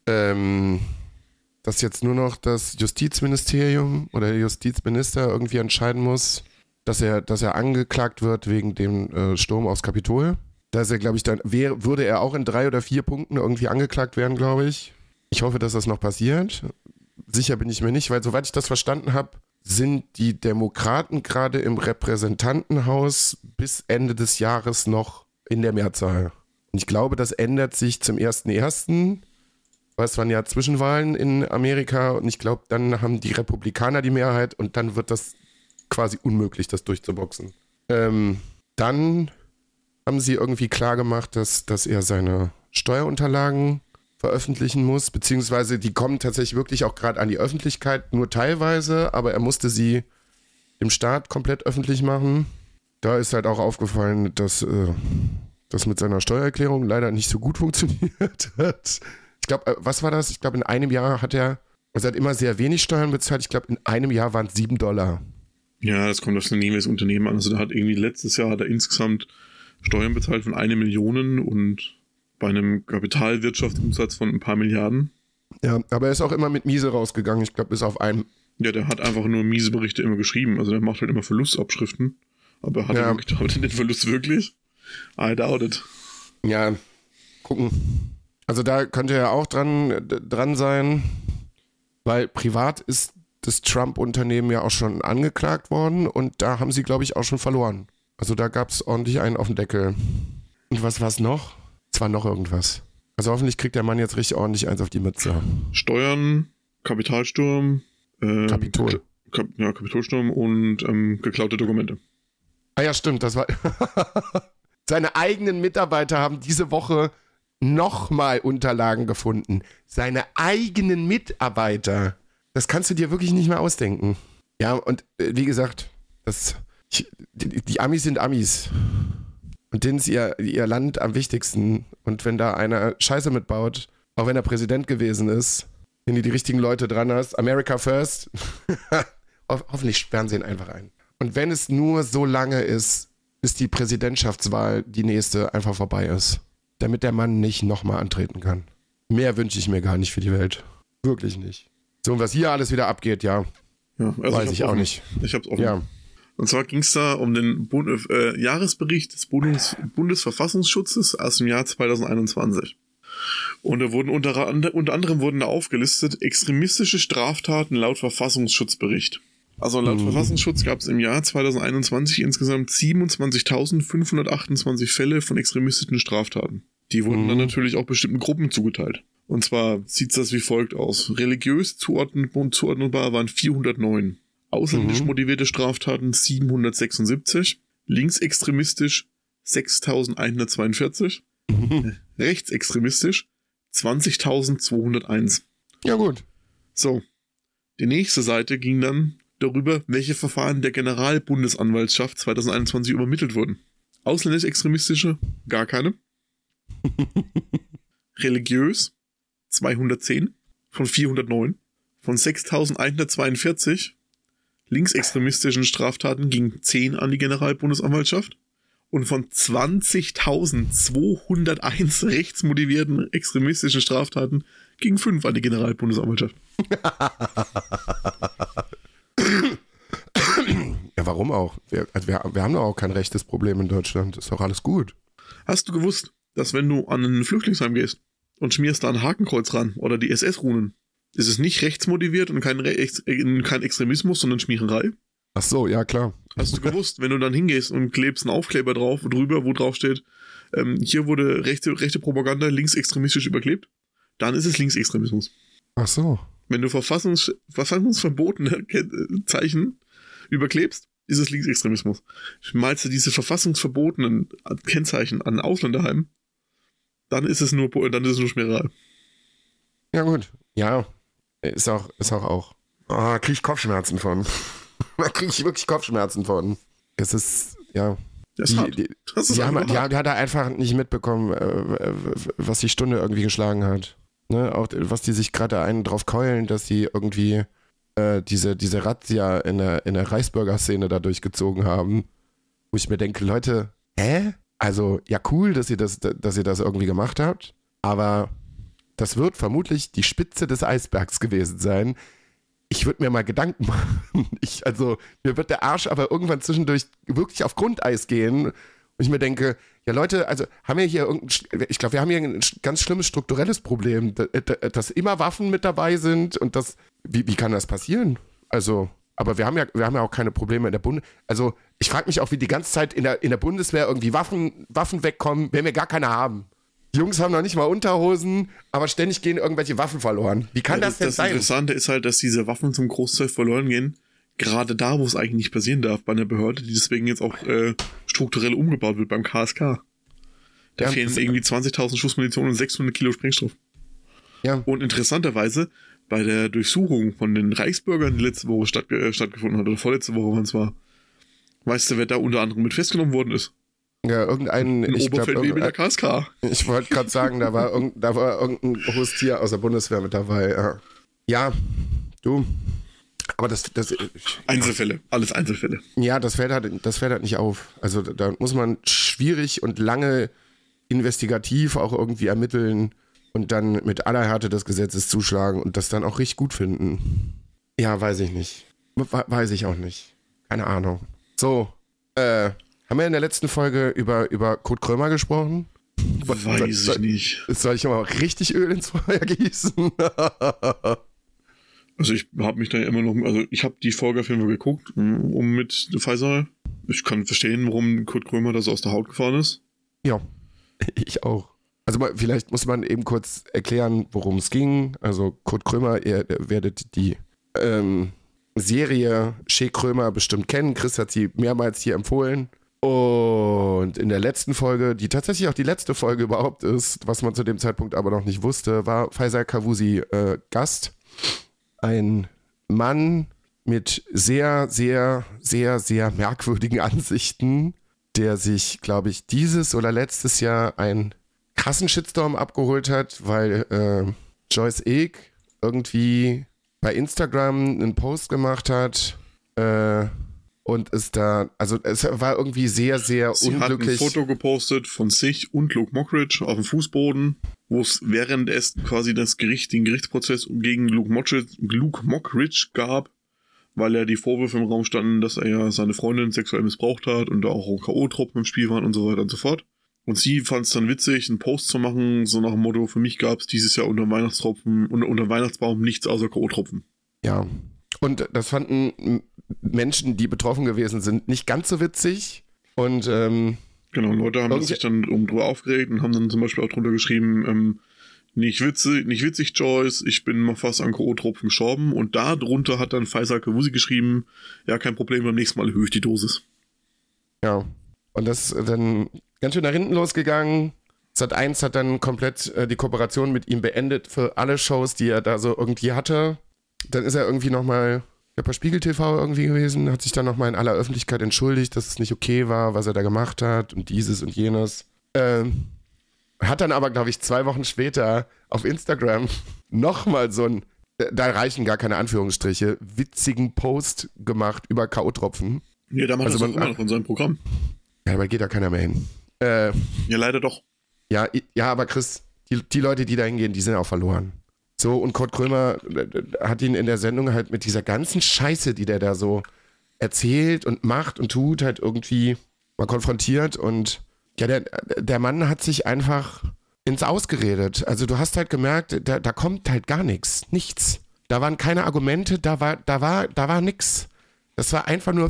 ähm, dass jetzt nur noch das Justizministerium oder der Justizminister irgendwie entscheiden muss, dass er, dass er angeklagt wird wegen dem äh, Sturm aufs Kapitol. Da ist er, glaube ich, dann wär, würde er auch in drei oder vier Punkten irgendwie angeklagt werden, glaube ich. Ich hoffe, dass das noch passiert. Sicher bin ich mir nicht, weil soweit ich das verstanden habe, sind die Demokraten gerade im Repräsentantenhaus bis Ende des Jahres noch in der Mehrzahl. Und ich glaube, das ändert sich zum ersten ersten weil es waren ja Zwischenwahlen in Amerika und ich glaube, dann haben die Republikaner die Mehrheit und dann wird das quasi unmöglich, das durchzuboxen. Ähm, dann haben sie irgendwie klar gemacht, dass, dass er seine Steuerunterlagen veröffentlichen muss, beziehungsweise die kommen tatsächlich wirklich auch gerade an die Öffentlichkeit, nur teilweise, aber er musste sie dem Staat komplett öffentlich machen. Da ist halt auch aufgefallen, dass äh, das mit seiner Steuererklärung leider nicht so gut funktioniert hat. Ich glaube, was war das? Ich glaube, in einem Jahr hat er, also er hat immer sehr wenig Steuern bezahlt. Ich glaube, in einem Jahr waren es sieben Dollar. Ja, das kommt auf ein jeweiliges Unternehmen an. Also da hat irgendwie letztes Jahr hat er insgesamt Steuern bezahlt von eine Million und bei einem Kapitalwirtschaftsumsatz von ein paar Milliarden. Ja, aber er ist auch immer mit Miese rausgegangen. Ich glaube, bis auf einen. Ja, der hat einfach nur miese Berichte immer geschrieben. Also der macht halt immer Verlustabschriften. Aber hat, ja. er, wirklich, hat er den Verlust wirklich? I doubt it. Ja, gucken. Also da könnte er auch dran, dran sein, weil privat ist das Trump-Unternehmen ja auch schon angeklagt worden und da haben sie, glaube ich, auch schon verloren. Also da gab es ordentlich einen auf den Deckel. Und was war's noch? Es war noch irgendwas. Also hoffentlich kriegt der Mann jetzt richtig ordentlich eins auf die Mütze. Steuern, Kapitalsturm, äh, Kapitol. Kap- ja, Kapitolsturm und ähm, geklaute Dokumente. Ah ja, stimmt, das war... Seine eigenen Mitarbeiter haben diese Woche nochmal Unterlagen gefunden. Seine eigenen Mitarbeiter. Das kannst du dir wirklich nicht mehr ausdenken. Ja, und äh, wie gesagt, das, ich, die, die Amis sind Amis. Und denen ist ihr, ihr Land am wichtigsten. Und wenn da einer Scheiße mitbaut, auch wenn er Präsident gewesen ist, wenn du die richtigen Leute dran hast, America first, ho- hoffentlich sperren sie ihn einfach ein. Und wenn es nur so lange ist, bis die Präsidentschaftswahl, die nächste, einfach vorbei ist. Damit der Mann nicht nochmal antreten kann. Mehr wünsche ich mir gar nicht für die Welt. Wirklich nicht. So, und was hier alles wieder abgeht, ja, Ja, also weiß ich, ich auch offen. nicht. Ich hab's offen. Ja. Und zwar ging es da um den Bund, äh, Jahresbericht des Bundes, Bundesverfassungsschutzes aus dem Jahr zwanzig einundzwanzig. Und da wurden unter, unter anderem wurden da aufgelistet extremistische Straftaten laut Verfassungsschutzbericht. Also laut mhm. Verfassungsschutz gab es im Jahr zwanzig einundzwanzig insgesamt siebenundzwanzigtausendfünfhundertachtundzwanzig Fälle von extremistischen Straftaten. Die wurden mhm. dann natürlich auch bestimmten Gruppen zugeteilt. Und zwar sieht das wie folgt aus. Religiös zuordnen, zuordnenbar waren vierhundertneun. Ausländisch mhm. motivierte Straftaten siebenhundertsechsundsiebzig. Linksextremistisch sechstausendeinhundertzweiundvierzig. Mhm. Rechtsextremistisch zwanzigtausendzweihunderteins. Ja gut. So. Die nächste Seite ging dann darüber, welche Verfahren der Generalbundesanwaltschaft zwanzig einundzwanzig übermittelt wurden. Ausländisch-extremistische, gar keine. Religiös, zweihundertzehn von vierhundertneun. Von sechstausendeinhundertzweiundvierzig linksextremistischen Straftaten gingen zehn an die Generalbundesanwaltschaft. Und von zwanzigtausendzweihunderteins rechtsmotivierten extremistischen Straftaten gingen fünf an die Generalbundesanwaltschaft. Ja, warum auch? Wir, also wir, wir haben doch auch kein rechtes Problem in Deutschland. Ist doch alles gut. Hast du gewusst, dass wenn du an ein Flüchtlingsheim gehst und schmierst da ein Hakenkreuz ran oder die S S-Runen, ist es nicht rechtsmotiviert und kein, Rechts, kein Extremismus, sondern Schmiererei? Ach so, ja klar. Hast du gewusst, wenn du dann hingehst und klebst einen Aufkleber drauf, drüber, wo drauf steht, ähm, hier wurde rechte, rechte Propaganda linksextremistisch überklebt, dann ist es Linksextremismus. Ach so. Wenn du Verfassungs, verfassungsverbotene Zeichen überklebst, ist es Linksextremismus. Malst du diese verfassungsverbotenen Kennzeichen an Ausländerheimen, dann ist es nur, dann ist es nur Schmiererei. Ja gut. Ja, ist auch, ist auch auch. Ah, krieg ich Kopfschmerzen von. Da kriege ich wirklich Kopfschmerzen von. Es ist, ja. Das die, hat, die, das ist die, haben, hart. die, die hat er einfach nicht mitbekommen, äh, was die Stunde irgendwie geschlagen hat. Ne? Auch was die sich gerade einen drauf keulen, dass sie irgendwie äh, diese, diese Razzia in der, in der Reichsbürger-Szene da durchgezogen haben. Wo ich mir denke, Leute, hä? Also, ja cool, dass ihr das, dass ihr das irgendwie gemacht habt, aber das wird vermutlich die Spitze des Eisbergs gewesen sein. Ich würde mir mal Gedanken machen. Ich, also, mir wird der Arsch aber irgendwann zwischendurch wirklich auf Grundeis gehen. Und ich mir denke, ja Leute, also haben wir hier irgendein, ich glaube, wir haben hier ein ganz schlimmes strukturelles Problem, dass immer Waffen mit dabei sind und das, wie, wie kann das passieren? Also, aber wir haben ja, wir haben ja auch keine Probleme in der Bundeswehr. Also, ich frage mich auch, wie die ganze Zeit in der, in der Bundeswehr irgendwie Waffen, Waffen wegkommen, wenn wir gar keine haben. Die Jungs haben noch nicht mal Unterhosen, aber ständig gehen irgendwelche Waffen verloren. Wie kann ja, das, das denn das sein? Das Interessante ist halt, dass diese Waffen zum Großteil verloren gehen, gerade da, wo es eigentlich nicht passieren darf, bei einer Behörde, die deswegen jetzt auch äh, strukturell umgebaut wird, beim K S K. Da ja, fehlen irgendwie zwanzigtausend Schuss Munition und sechshundert Kilo Sprengstoff. Ja. Und interessanterweise, bei der Durchsuchung von den Reichsbürgern, die letzte Woche statt, äh, stattgefunden hat, oder vorletzte Woche, wann es war, weißt du, wer da unter anderem mit festgenommen worden ist? Ja, irgendein, ein ich glaube, mit der K S K. Ich wollte gerade sagen, da war, irgend, da war irgendein hohes Tier aus der Bundeswehr mit dabei. Ja, ja du. Aber das, das Einzelfälle, alles Einzelfälle. Ja, das fällt halt, das fällt halt nicht auf. Also da muss man schwierig und lange investigativ auch irgendwie ermitteln und dann mit aller Härte des Gesetzes zuschlagen und das dann auch richtig gut finden. Ja, weiß ich nicht. Weiß ich auch nicht. Keine Ahnung. So, äh, haben wir in der letzten Folge über, über Kurt Krömer gesprochen? Weiß soll, ich nicht. Soll ich mal richtig Öl ins Feuer gießen? Also ich habe mich da immer noch, also ich habe die Folge auf jeden Fall geguckt, um mit Pfizer. Ich kann verstehen, warum Kurt Krömer da so aus der Haut gefahren ist. Ja, ich auch. Also vielleicht muss man eben kurz erklären, worum es ging. Also Kurt Krömer, ihr, ihr werdet die ähm, Serie Shea Krömer bestimmt kennen. Chris hat sie mehrmals hier empfohlen. Und in der letzten Folge, die tatsächlich auch die letzte Folge überhaupt ist, was man zu dem Zeitpunkt aber noch nicht wusste, war Faisal Kavusi äh, Gast. Ein Mann mit sehr, sehr, sehr, sehr merkwürdigen Ansichten, der sich, glaube ich, dieses oder letztes Jahr einen krassen Shitstorm abgeholt hat, weil äh, Joyce Egg irgendwie bei Instagram einen Post gemacht hat, äh, und ist da, also es war irgendwie sehr, sehr Sie unglücklich. Sie hat ein Foto gepostet von sich und Luke Mockridge auf dem Fußboden. wo es während es quasi das Gericht, den Gerichtsprozess gegen Luke Mockridge, Luke Mockridge gab, weil ja die Vorwürfe im Raum standen, dass er ja seine Freundin sexuell missbraucht hat und da auch K O-Tropfen im Spiel waren und so weiter und so fort. Und sie fand es dann witzig, einen Post zu machen, so nach dem Motto, für mich gab es dieses Jahr unter Weihnachtstropfen, unter, unter Weihnachtsbaum nichts außer K O-Tropfen. Ja, und das fanden Menschen, die betroffen gewesen sind, nicht ganz so witzig. Und ähm, genau, Leute haben sich dann um drüber aufgeregt und haben dann zum Beispiel auch drunter geschrieben, ähm, nicht witzig, nicht witzig, Joyce, ich bin mal fast an K O-Tropfen gestorben. Und da drunter hat dann Faisal Kavusi geschrieben, ja, kein Problem, beim nächsten Mal erhöhe ich die Dosis. Ja, und das ist dann ganz schön nach hinten losgegangen. Sat eins hat dann komplett äh, die Kooperation mit ihm beendet für alle Shows, die er da so irgendwie hatte. Dann ist er irgendwie nochmal, ich glaube bei Spiegel T V irgendwie gewesen, hat sich dann nochmal in aller Öffentlichkeit entschuldigt, dass es nicht okay war, was er da gemacht hat und dieses und jenes. Ähm, hat dann aber, glaube ich, zwei Wochen später auf Instagram nochmal so ein, da reichen gar keine Anführungsstriche, witzigen Post gemacht über K O-Tropfen. Ja, da macht also das doch immer noch in seinem Programm. Ja, aber geht da keiner mehr hin. Äh, ja, leider doch. Ja, ja, aber Chris, die, die Leute, die da hingehen, die sind auch verloren. So, und Kurt Krömer hat ihn in der Sendung halt mit dieser ganzen Scheiße, die der da so erzählt und macht und tut, halt irgendwie mal konfrontiert. Und ja, der, der Mann hat sich einfach ins Ausgeredet. Also du hast halt gemerkt, da, da kommt halt gar nichts. Nichts. Da waren keine Argumente, da war, da war, da war nix. Das war einfach nur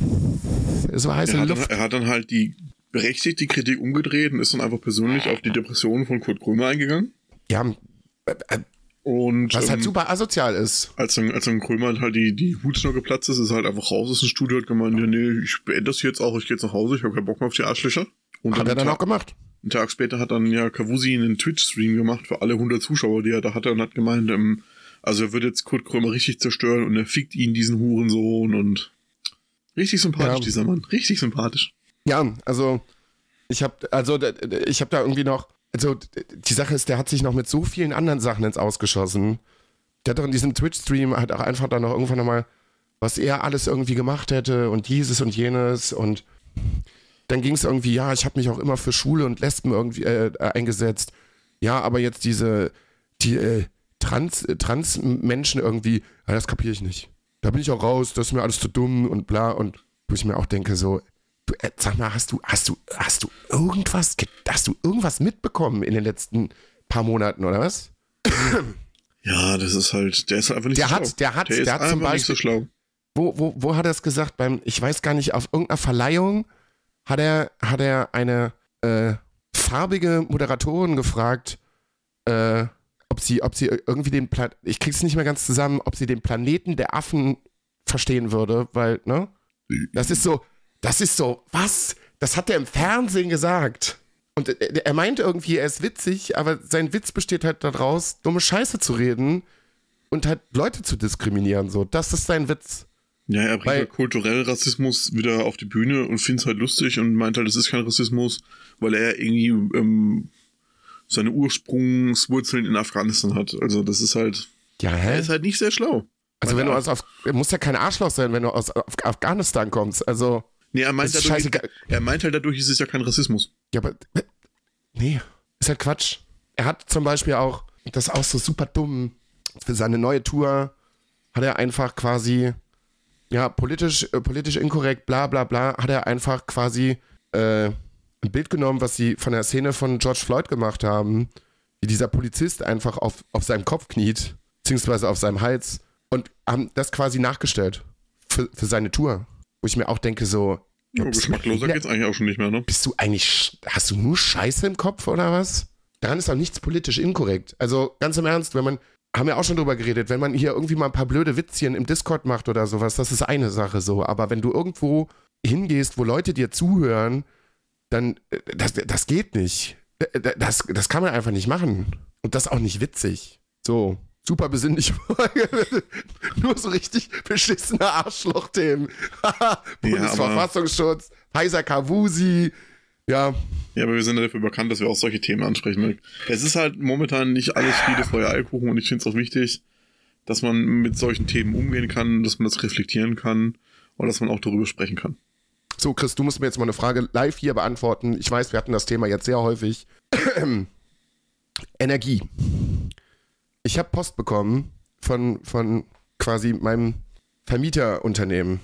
so heiße er hat Luft. Dann, er hat dann halt die berechtigt die Kritik umgedreht und ist dann einfach persönlich auf die Depressionen von Kurt Krömer eingegangen. Ja, äh, äh, und was ähm, halt super asozial ist. Als dann, als dann Krömer halt die, die Hutschnur geplatzt ist, ist er halt einfach raus aus dem Studio, hat gemeint, ja nee, ich beende das jetzt auch, ich gehe jetzt nach Hause, ich habe keinen Bock mehr auf die Arschlöcher. Und hat dann er dann Tag, auch gemacht. Einen Tag später hat dann ja Kavusi einen Twitch-Stream gemacht für alle hundert Zuschauer, die er da hatte und hat gemeint, ähm, also er wird jetzt Kurt Krömer richtig zerstören und er fickt ihn, diesen Hurensohn und richtig sympathisch, ja. Dieser Mann, richtig sympathisch. Ja, also ich habe also ich habe da irgendwie noch, also die Sache ist, der hat sich noch mit so vielen anderen Sachen ins Ausgeschossen. Der hat doch in diesem Twitch-Stream halt auch einfach dann noch irgendwann nochmal, was er alles irgendwie gemacht hätte und dieses und jenes und dann ging es irgendwie, ja, ich habe mich auch immer für Schwule und Lesben irgendwie äh, eingesetzt. Ja, aber jetzt diese die äh, Trans, äh, Trans-Menschen irgendwie, ja, das kapiere ich nicht. Da bin ich auch raus, das ist mir alles zu dumm und bla und wo ich mir auch denke so, du, äh, sag mal, hast du, hast du, hast du irgendwas, hast du irgendwas mitbekommen in den letzten paar Monaten, oder was? Ja, das ist halt, der ist einfach nicht der so hat, schlau. Der hat, der, der ist hat zum Beispiel, nicht so schlau. Wo, wo, wo hat er es gesagt? Beim, ich weiß gar nicht, auf irgendeiner Verleihung hat er, hat er eine äh, farbige Moderatorin gefragt, äh, ob sie, ob sie irgendwie den Plan, ich krieg's nicht mehr ganz zusammen, ob sie den Planeten der Affen verstehen würde, weil, ne? Das ist so, das ist so, was? Das hat er im Fernsehen gesagt. Und er, er meinte irgendwie, er ist witzig, aber sein Witz besteht halt daraus, dumme Scheiße zu reden und halt Leute zu diskriminieren, so. Das ist sein Witz. Ja, er bringt halt kulturell Rassismus wieder auf die Bühne und findet es halt lustig und meint halt, es ist kein Rassismus, weil er irgendwie ähm, seine Ursprungswurzeln in Afghanistan hat. Also das ist halt, ja, hä? Er ist halt nicht sehr schlau. Also wenn du aus, Af- muss ja kein Arschloch sein, wenn du aus Af- Afghanistan kommst, also nee, er meint, dadurch, er meint halt dadurch, ist es ja kein Rassismus. Ja, aber nee, ist halt Quatsch. Er hat zum Beispiel auch, das ist auch so super dumm, für seine neue Tour hat er einfach quasi ja, politisch, äh, politisch inkorrekt, bla bla bla, hat er einfach quasi äh, ein Bild genommen, was sie von der Szene von George Floyd gemacht haben, wie dieser Polizist einfach auf, auf seinem Kopf kniet, beziehungsweise auf seinem Hals und haben das quasi nachgestellt für, für seine Tour. Wo ich mir auch denke so, ja, geschmackloser geht's eigentlich auch schon nicht mehr, ne? Bist du eigentlich, hast du nur Scheiße im Kopf oder was? Daran ist auch nichts politisch inkorrekt. Also ganz im Ernst, wenn man haben wir auch schon drüber geredet, wenn man hier irgendwie mal ein paar blöde Witzchen im Discord macht oder sowas, das ist eine Sache so. Aber wenn du irgendwo hingehst, wo Leute dir zuhören, dann, das, das geht nicht. Das, das kann man einfach nicht machen. Und das auch nicht witzig. So, super besinnliche Folge. Nur so richtig beschissene Arschloch-Themen. Bundesverfassungsschutz, Faisal Kavusi, ja. Ja, aber wir sind ja dafür bekannt, dass wir auch solche Themen ansprechen. Es ist halt momentan nicht alles Friede, Feuer, Eierkuchen und ich finde es auch wichtig, dass man mit solchen Themen umgehen kann, dass man das reflektieren kann und dass man auch darüber sprechen kann. So, Chris, du musst mir jetzt mal eine Frage live hier beantworten. Ich weiß, wir hatten das Thema jetzt sehr häufig. Energie. Ich habe Post bekommen von, von quasi meinem Vermieterunternehmen.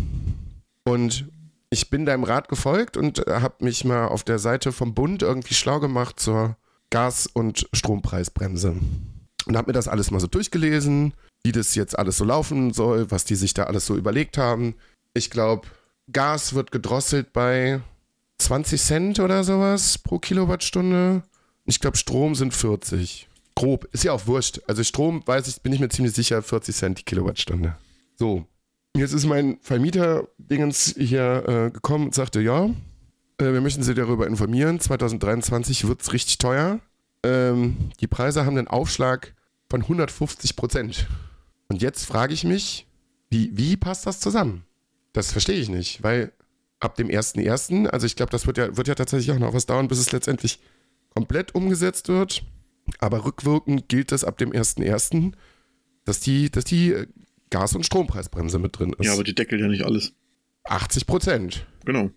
Und ich bin deinem Rat gefolgt und habe mich mal auf der Seite vom Bund irgendwie schlau gemacht zur Gas- und Strompreisbremse. Und habe mir das alles mal so durchgelesen, wie das jetzt alles so laufen soll, was die sich da alles so überlegt haben. Ich glaube, Gas wird gedrosselt bei zwanzig Cent oder sowas pro Kilowattstunde. Ich glaube, Strom sind vierzig. Grob. Ist ja auch wurscht. Also Strom, weiß ich, bin ich mir ziemlich sicher, vierzig Cent die Kilowattstunde. So. Jetzt ist mein Vermieter-Dingens hier äh, gekommen und sagte, ja, äh, wir möchten Sie darüber informieren. zwanzig dreiundzwanzig wird es richtig teuer. Ähm, die Preise haben einen Aufschlag von hundertfünfzig Prozent. Und jetzt frage ich mich, wie, wie passt das zusammen? Das verstehe ich nicht, weil ab dem ersten ersten, also ich glaube, das wird ja, wird ja tatsächlich auch noch was dauern, bis es letztendlich komplett umgesetzt wird. Aber rückwirkend gilt es ab dem ersten ersten, dass die, dass die Gas- und Strompreisbremse mit drin ist. Ja, aber die deckelt ja nicht alles. achtzig Prozent. Genau.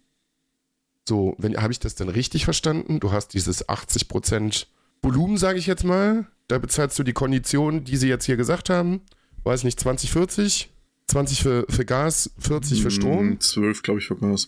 So, habe ich das denn richtig verstanden? Du hast dieses achtzig Prozent Volumen, sage ich jetzt mal. Da bezahlst du die Konditionen, die sie jetzt hier gesagt haben. Weiß nicht, zwanzig, vierzig? zwanzig für, für Gas, vierzig für Strom? zwölf, glaube ich, für Gas.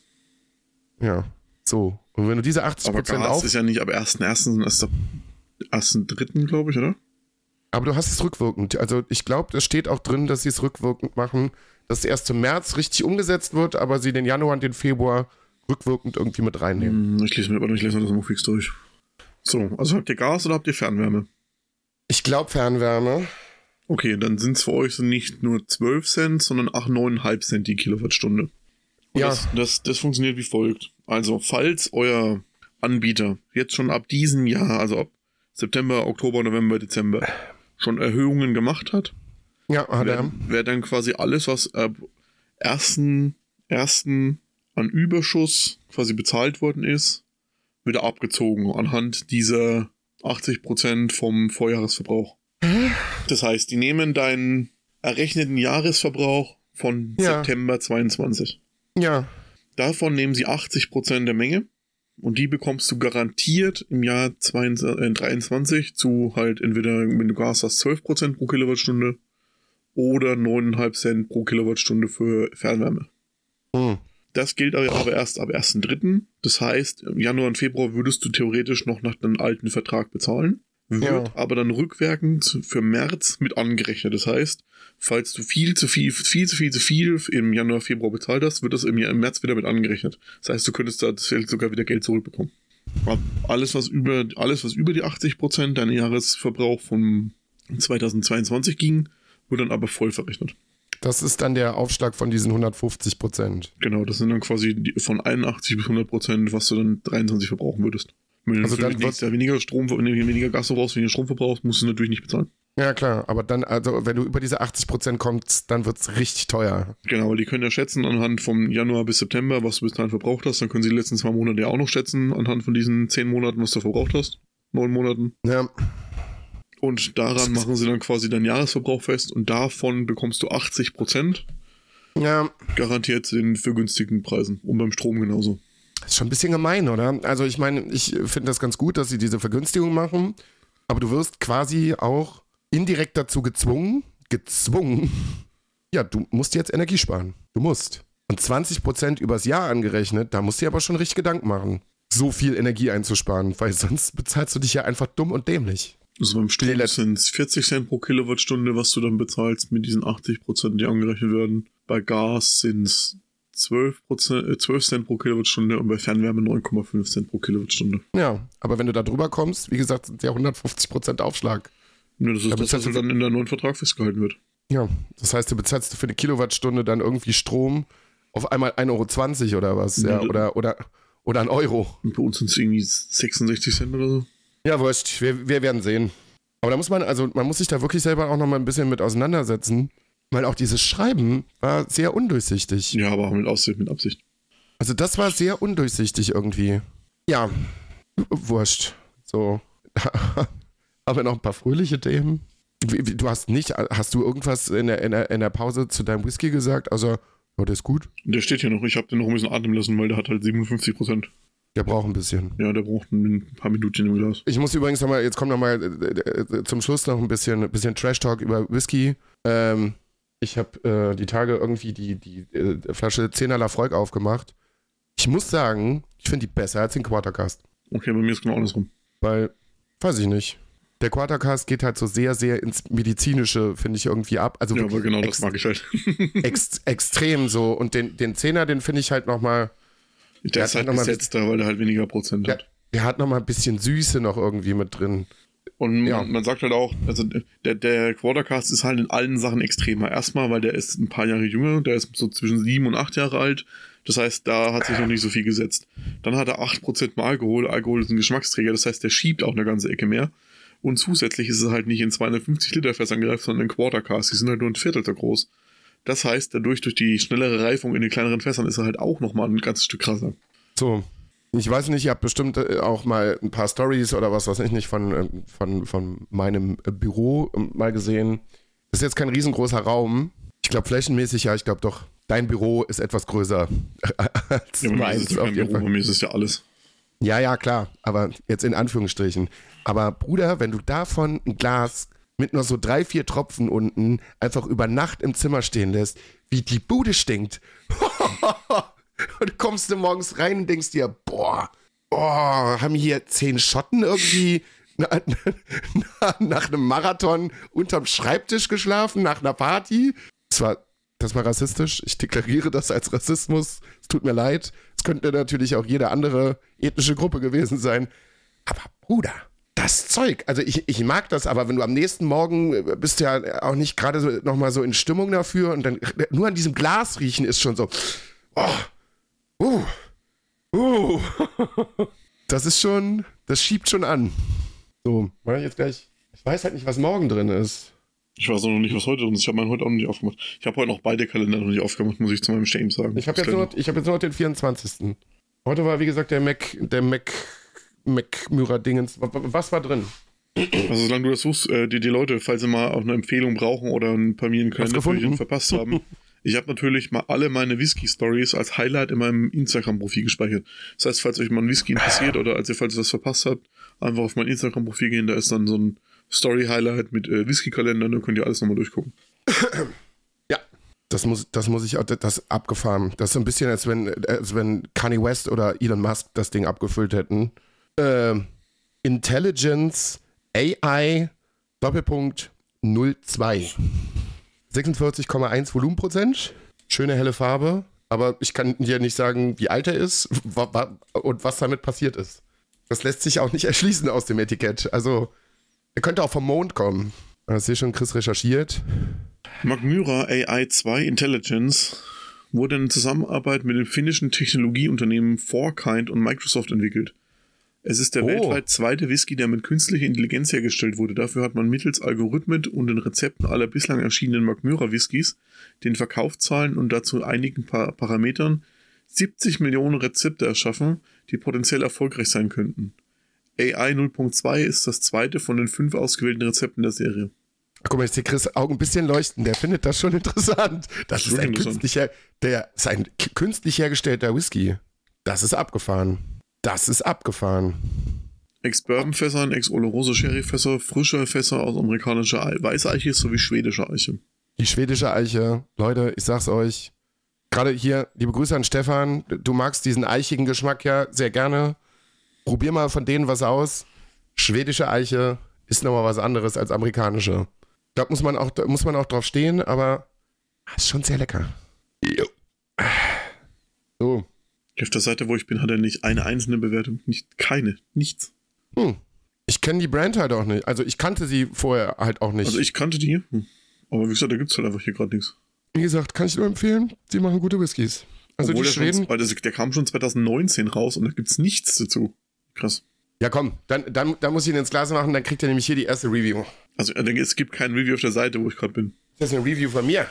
Ja, so. Und wenn du diese achtzig Prozent aber Gas auf... ist ja nicht ab ersten ersten, sondern erst ab ersten dritten, glaube ich, oder? Aber du hast es rückwirkend. Also ich glaube, das steht auch drin, dass sie es rückwirkend machen, dass es erst zum März richtig umgesetzt wird, aber sie den Januar und den Februar rückwirkend irgendwie mit reinnehmen. Ich lese mir aber nicht, ich lese mir das mal fix durch. So, also habt ihr Gas oder habt ihr Fernwärme? Ich glaube Fernwärme. Okay, dann sind es für euch so nicht nur zwölf Cent, sondern auch neun Komma fünf Cent die Kilowattstunde. Und Ja. Das, das, das funktioniert wie folgt. Also, falls euer Anbieter jetzt schon ab diesem Jahr, also ab September, Oktober, November, Dezember, schon Erhöhungen gemacht hat, Ja, hat er. wäre wär dann quasi alles, was ab ersten ersten an Überschuss quasi bezahlt worden ist, wieder abgezogen anhand dieser achtzig Prozent vom Vorjahresverbrauch. Das heißt, die nehmen deinen errechneten Jahresverbrauch von Ja. September zweiundzwanzig. Ja. Davon nehmen sie achtzig Prozent der Menge und die bekommst du garantiert im Jahr dreiundzwanzig zu halt entweder, wenn du Gas hast, zwölf Prozent pro Kilowattstunde oder neun Komma fünf Cent pro Kilowattstunde für Fernwärme. Hm. Das gilt aber erst ab ersten dritten. Das heißt, im Januar und Februar würdest du theoretisch noch nach deinem alten Vertrag bezahlen, wird Ja. aber dann rückwirkend für März mit angerechnet. Das heißt, falls du viel zu viel, viel zu viel zu viel im Januar, Februar bezahlt hast, wird das im, Jahr, im März wieder mit angerechnet. Das heißt, du könntest da vielleicht sogar wieder Geld zurückbekommen. Aber alles, was über, alles, was über die achtzig Prozent deiner Jahresverbrauch von zweitausendzweiundzwanzig ging, wird dann aber voll verrechnet. Das ist dann der Aufschlag von diesen hundertfünfzig Prozent. Genau, das sind dann quasi die, von einundachtzig bis hundert Prozent, was du dann dreiundzwanzig verbrauchen würdest. Wenn du Also natürlich dann nächstes Jahr weniger Strom, weniger Gas verbrauchst, weniger Strom verbrauchst, musst du natürlich nicht bezahlen. Ja, klar. Aber dann, also wenn du über diese achtzig Prozent kommst, dann wird es richtig teuer. Genau, weil die können ja schätzen anhand vom Januar bis September, was du bis dahin verbraucht hast. Dann können sie die letzten zwei Monate ja auch noch schätzen, anhand von diesen zehn Monaten, was du verbraucht hast. Neun Monaten. Ja. Und daran machen sie dann quasi deinen Jahresverbrauch fest und davon bekommst du achtzig Prozent Ja. garantiert zu den vergünstigten Preisen. Und beim Strom genauso. Ist schon ein bisschen gemein, oder? Also ich meine, ich finde das ganz gut, dass sie diese Vergünstigung machen, aber du wirst quasi auch indirekt dazu gezwungen, gezwungen, ja, du musst jetzt Energie sparen. Du musst. Und zwanzig Prozent übers Jahr angerechnet, da musst du dir aber schon richtig Gedanken machen, so viel Energie einzusparen, weil sonst bezahlst du dich ja einfach dumm und dämlich. Also beim Strom sind es vierzig Cent pro Kilowattstunde, was du dann bezahlst mit diesen achtzig Prozent, die angerechnet werden. Bei Gas sind es zwölf Cent pro Kilowattstunde und bei Fernwärme neun Komma fünf Cent pro Kilowattstunde. Ja, aber wenn du da drüber kommst, wie gesagt, sind ja hundertfünfzig Prozent Aufschlag. Ja, das ist Da das, was bezahlst du- dann in der neuen Vertrag festgehalten wird. Ja, das heißt, du bezahlst für eine Kilowattstunde dann irgendwie Strom auf einmal ein Euro zwanzig oder was, ja, Ja. oder, oder, oder ein Euro. Und bei uns sind es irgendwie sechsundsechzig Cent oder so. Ja, wurscht, wir, wir werden sehen. Aber da muss man, also man muss sich da wirklich selber auch nochmal ein bisschen mit auseinandersetzen, weil auch dieses Schreiben war sehr undurchsichtig. Ja, aber mit Aussicht, mit Absicht. Also das war sehr undurchsichtig irgendwie. Ja, w- wurscht. So. Haben wir noch ein paar fröhliche Themen? Wie- wie- Du hast nicht, hast du irgendwas in der, in der, in der Pause zu deinem Whisky gesagt? Also, ja, der ist gut. Der steht hier noch. Ich habe den noch ein bisschen atmen lassen, weil der hat halt siebenundfünfzig Prozent. Der braucht ein bisschen. Ja, der braucht ein paar Minuten im Glas. Ich muss übrigens nochmal, jetzt kommt nochmal äh, zum Schluss noch ein bisschen, bisschen Trash-Talk über Whisky. Ähm, ich habe äh, die Tage irgendwie die, die äh, Flasche Zehner Lafroig aufgemacht. Ich muss sagen, ich finde die besser als den Quartercast. Okay, bei mir ist genau andersrum. Weil, weiß ich nicht. Der Quartercast geht halt so sehr, sehr ins Medizinische, finde ich, irgendwie ab. Also ja, aber genau ex- das mag ich halt. ex- extrem so. Und den, den Zehner, den finde ich halt nochmal... Der, der ist halt noch mal gesetzter, weil der halt weniger Prozent der, hat. der hat nochmal ein bisschen Süße noch irgendwie mit drin. Und Ja. man, man sagt halt auch, also der, der Quartercast ist halt in allen Sachen extremer. Erstmal, weil der ist ein paar Jahre jünger, der ist so zwischen sieben und acht Jahre alt. Das heißt, da hat sich noch nicht so viel gesetzt. Dann hat er acht Prozent mehr Alkohol. Alkohol ist ein Geschmacksträger, das heißt, der schiebt auch eine ganze Ecke mehr. Und zusätzlich ist es halt nicht in zweihundertfünfzig Liter Fässern gereift, sondern in Quartercast. Die sind halt nur ein Viertel so groß. Das heißt, dadurch, durch die schnellere Reifung in den kleineren Fässern, ist er halt auch nochmal ein ganzes Stück krasser. So, ich weiß nicht, ihr habt bestimmt auch mal ein paar Stories oder was weiß ich nicht von, von, von meinem Büro mal gesehen. Das ist jetzt kein riesengroßer Raum. Ich glaube flächenmäßig, ja, ich glaube doch, dein Büro ist etwas größer als Ja, bei mir ist es meins ja auf kein jeden Büro, Fall. bei mir ist es ja alles. Ja, ja, klar, aber jetzt in Anführungsstrichen. Aber Bruder, wenn du davon ein Glas mit nur so drei, vier Tropfen unten einfach über Nacht im Zimmer stehen lässt, wie die Bude stinkt. Und kommst du morgens rein und denkst dir, boah, boah, haben hier zehn Schotten irgendwie nach, nach, nach einem Marathon unterm Schreibtisch geschlafen, nach einer Party. Das war, das war rassistisch. Ich deklariere das als Rassismus. Es tut mir leid. Es könnte natürlich auch jede andere ethnische Gruppe gewesen sein. Aber Bruder, das Zeug, also ich, ich mag das, aber wenn du am nächsten Morgen bist du ja auch nicht gerade so, nochmal so in Stimmung dafür und dann nur an diesem Glas riechen ist schon so, oh, uh, uh. Das ist schon, das schiebt schon an. So, mach ich jetzt gleich, ich weiß halt nicht, was morgen drin ist. Ich weiß auch noch nicht, was heute drin ist. Ich habe meinen heute auch noch nicht aufgemacht. Ich habe heute noch beide Kalender noch nicht aufgemacht, muss ich zu meinem Shame sagen. Ich habe jetzt, nur- ich hab jetzt nur noch den vierundzwanzigsten Heute war, wie gesagt, der Mac, der Mac, Mac-Myra-Dingens. Was war drin? Also solange du das suchst, äh, die, die Leute, falls sie mal auch eine Empfehlung brauchen oder ein bei mir einen gefunden? Kalenderfilmchen verpasst haben, ich habe natürlich mal alle meine Whisky-Stories als Highlight in meinem Instagram-Profil gespeichert. Das heißt, falls euch mal ein Whisky interessiert oder als ihr, falls ihr das verpasst habt, einfach auf mein Instagram-Profil gehen, da ist dann so ein Story-Highlight mit äh, Whisky-Kalendern, da könnt ihr alles nochmal durchgucken. Ja. Das muss, das muss ich auch, das ist abgefahren. Das ist so ein bisschen, als wenn, als wenn Kanye West oder Elon Musk das Ding abgefüllt hätten. Ähm, Intelligence A I Doppelpunkt null zwei. sechsundvierzig Komma eins Volumenprozent. Schöne helle Farbe. Aber ich kann dir nicht sagen, wie alt er ist wa- wa- und was damit passiert ist. Das lässt sich auch nicht erschließen aus dem Etikett. Also, er könnte auch vom Mond kommen. Ich sehe schon, Chris recherchiert. Magmyra A I zwei Intelligence wurde in Zusammenarbeit mit dem finnischen Technologieunternehmen Fourkind und Microsoft entwickelt. Es ist der Oh. weltweit zweite Whisky, der mit künstlicher Intelligenz hergestellt wurde. Dafür hat man mittels Algorithmen und den Rezepten aller bislang erschienenen Magmyra-Whiskys, den Verkaufszahlen und dazu einigen pa- Parametern siebzig Millionen Rezepte erschaffen, die potenziell erfolgreich sein könnten. A I null Punkt zwei ist das zweite von den fünf ausgewählten Rezepten der Serie. Guck mal, jetzt die Chris Augen ein bisschen leuchten. Der findet das schon interessant. Das ist Schon ein interessant. künstlicher, der ist ein k- künstlich hergestellter Whisky. Das ist abgefahren. Das ist abgefahren. Ex-Bourbon-Fässern, Ex-Oloroso-Sherry-Fässer, frische Fässer aus amerikanischer Ei- Weißeiche sowie schwedischer Eiche. Die schwedische Eiche, Leute, ich sag's euch. Gerade hier, liebe Grüße an Stefan. Du magst diesen eichigen Geschmack ja sehr gerne. Probier mal von denen was aus. Schwedische Eiche ist nochmal was anderes als amerikanische. Da muss man auch, da muss man auch drauf stehen, aber ist schon sehr lecker. Jo. So. Auf der Seite, wo ich bin, hat er nicht eine einzelne Bewertung. Nicht, keine. Nichts. Hm. Ich kenne die Brand halt auch nicht. Also ich kannte sie vorher halt auch nicht. Also ich kannte die. Hm. Aber wie gesagt, da gibt's halt einfach hier gerade nichts. Wie gesagt, kann ich nur empfehlen. Sie machen gute Whiskys. Also Obwohl die der, Schweden. schon, weil das, der kam schon zwanzig neunzehn raus und da gibt's nichts dazu. Krass. Ja komm, dann, dann, dann muss ich ihn ins Glas machen, dann kriegt er nämlich hier die erste Review. Also ich denke, es gibt kein Review auf der Seite, wo ich gerade bin. Das ist eine Review von mir.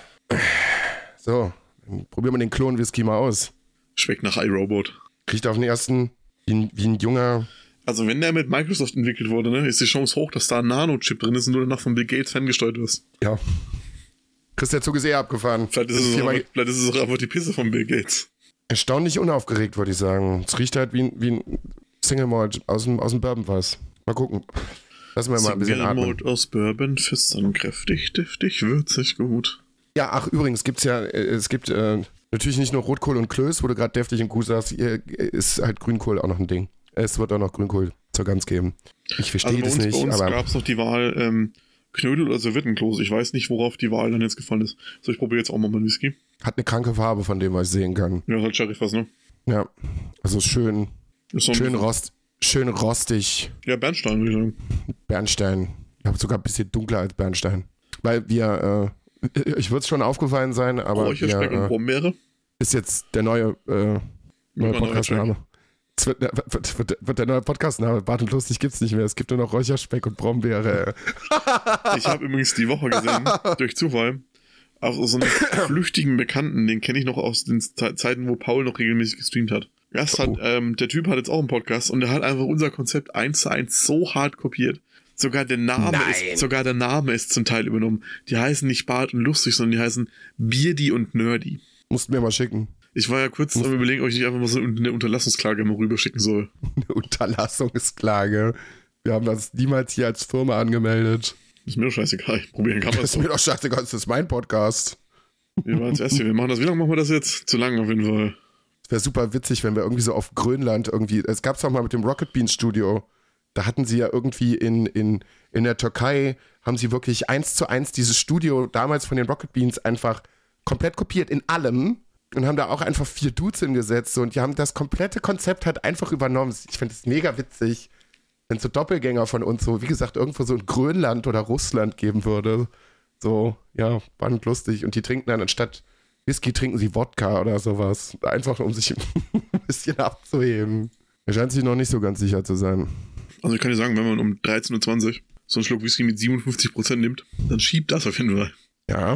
So, dann probieren wir den Klon-Whisky mal aus. Schmeckt nach iRobot. Riecht auf den ersten wie ein, wie ein junger. Also wenn der mit Microsoft entwickelt wurde, ne, ist die Chance hoch, dass da ein Nano-Chip drin ist und du danach von Bill Gates ferngesteuert wirst. Ja. Chris, der Zug ist eher abgefahren. Vielleicht ist, Das es ist auch, viermal- vielleicht ist es auch einfach die Pisse von Bill Gates. Erstaunlich unaufgeregt, würde ich sagen. Es riecht halt wie, ein- wie ein Single Malt aus dem, aus dem Bourbon was. Mal gucken. Lassen wir mal ein bisschen Single atmen. Malt aus Bourbon, fistern, kräftig, deftig, würzig, gut. Ja, ach, übrigens gibt's ja, äh, es gibt äh, natürlich nicht nur Rotkohl und Klöß, wo du gerade deftig im Kuh sagst, äh, ist halt Grünkohl auch noch ein Ding. Es wird auch noch Grünkohl zur Gans geben. Ich verstehe Also bei das uns, nicht, bei uns aber gab es noch die Wahl ähm, Knödel oder Serviettenkloß. Ich weiß nicht, worauf die Wahl dann jetzt gefallen ist. So, ich probiere jetzt auch mal meinen Whisky. hat eine kranke Farbe, von dem was ich sehen kann. Ja, halt Sheriff was, ne? Ja, also schön, Ist so ein schön, bisschen- rost, schön rostig, Ja, Bernstein, würde ich sagen. Bernstein. Ich habe sogar ein bisschen dunkler als Bernstein. Weil wir, äh, ich würde es schon aufgefallen sein, aber Räucherspeck und wir, äh, Brombeere. ist jetzt der neue, äh, neue neuer Podcastname. Es wird, wird, wird, wird der neue Podcastname. Bart und Lustig gibt's nicht mehr. Es gibt nur noch Räucherspeck und Brombeere. Ich habe übrigens die Woche gesehen, durch Zufall, auf so einen flüchtigen Bekannten, den kenne ich noch aus den Ze- Zeiten, wo Paul noch regelmäßig gestreamt hat. Erst hat, Oh. ähm, der Typ hat jetzt auch einen Podcast und der hat einfach unser Konzept eins zu eins so hart kopiert. Sogar der Name Nein. ist, sogar der Name ist zum Teil übernommen. Die heißen nicht Bart und Lustig, sondern die heißen Beardy und Nerdy. Musst mir mal schicken. Ich war ja kurz am überlegen, ob ich nicht einfach mal so eine Unterlassungsklage mal rüberschicken soll. Eine Unterlassungsklage. Wir haben das niemals hier als Firma angemeldet. Ist mir doch scheißegal, ich probiere den Das Kamera ist mir doch scheißegal, das ist mein Podcast. Wir waren zuerst hier, wir machen das. Wie lange machen wir das jetzt? Zu lang auf jeden Fall. Es wäre super witzig, wenn wir irgendwie so auf Grönland irgendwie, es gab es auch mal mit dem Rocket Beans Studio, da hatten sie ja irgendwie in, in, in der Türkei, haben sie wirklich eins zu eins dieses Studio damals von den Rocket Beans einfach komplett kopiert in allem und haben da auch einfach vier Dudes hingesetzt so, und die haben das komplette Konzept halt einfach übernommen. Ich finde es mega witzig, wenn es so Doppelgänger von uns so, wie gesagt, irgendwo so in Grönland oder Russland geben würde. So, ja, spannend lustig. Und die trinken dann anstatt Whisky, trinken sie Wodka oder sowas. Einfach um sich ein bisschen abzuheben. Er scheint sich noch nicht so ganz sicher zu sein. Also ich kann dir sagen, wenn man um dreizehn Uhr zwanzig so einen Schluck Whisky mit siebenundfünfzig Prozent nimmt, dann schiebt das auf jeden Fall. Ja,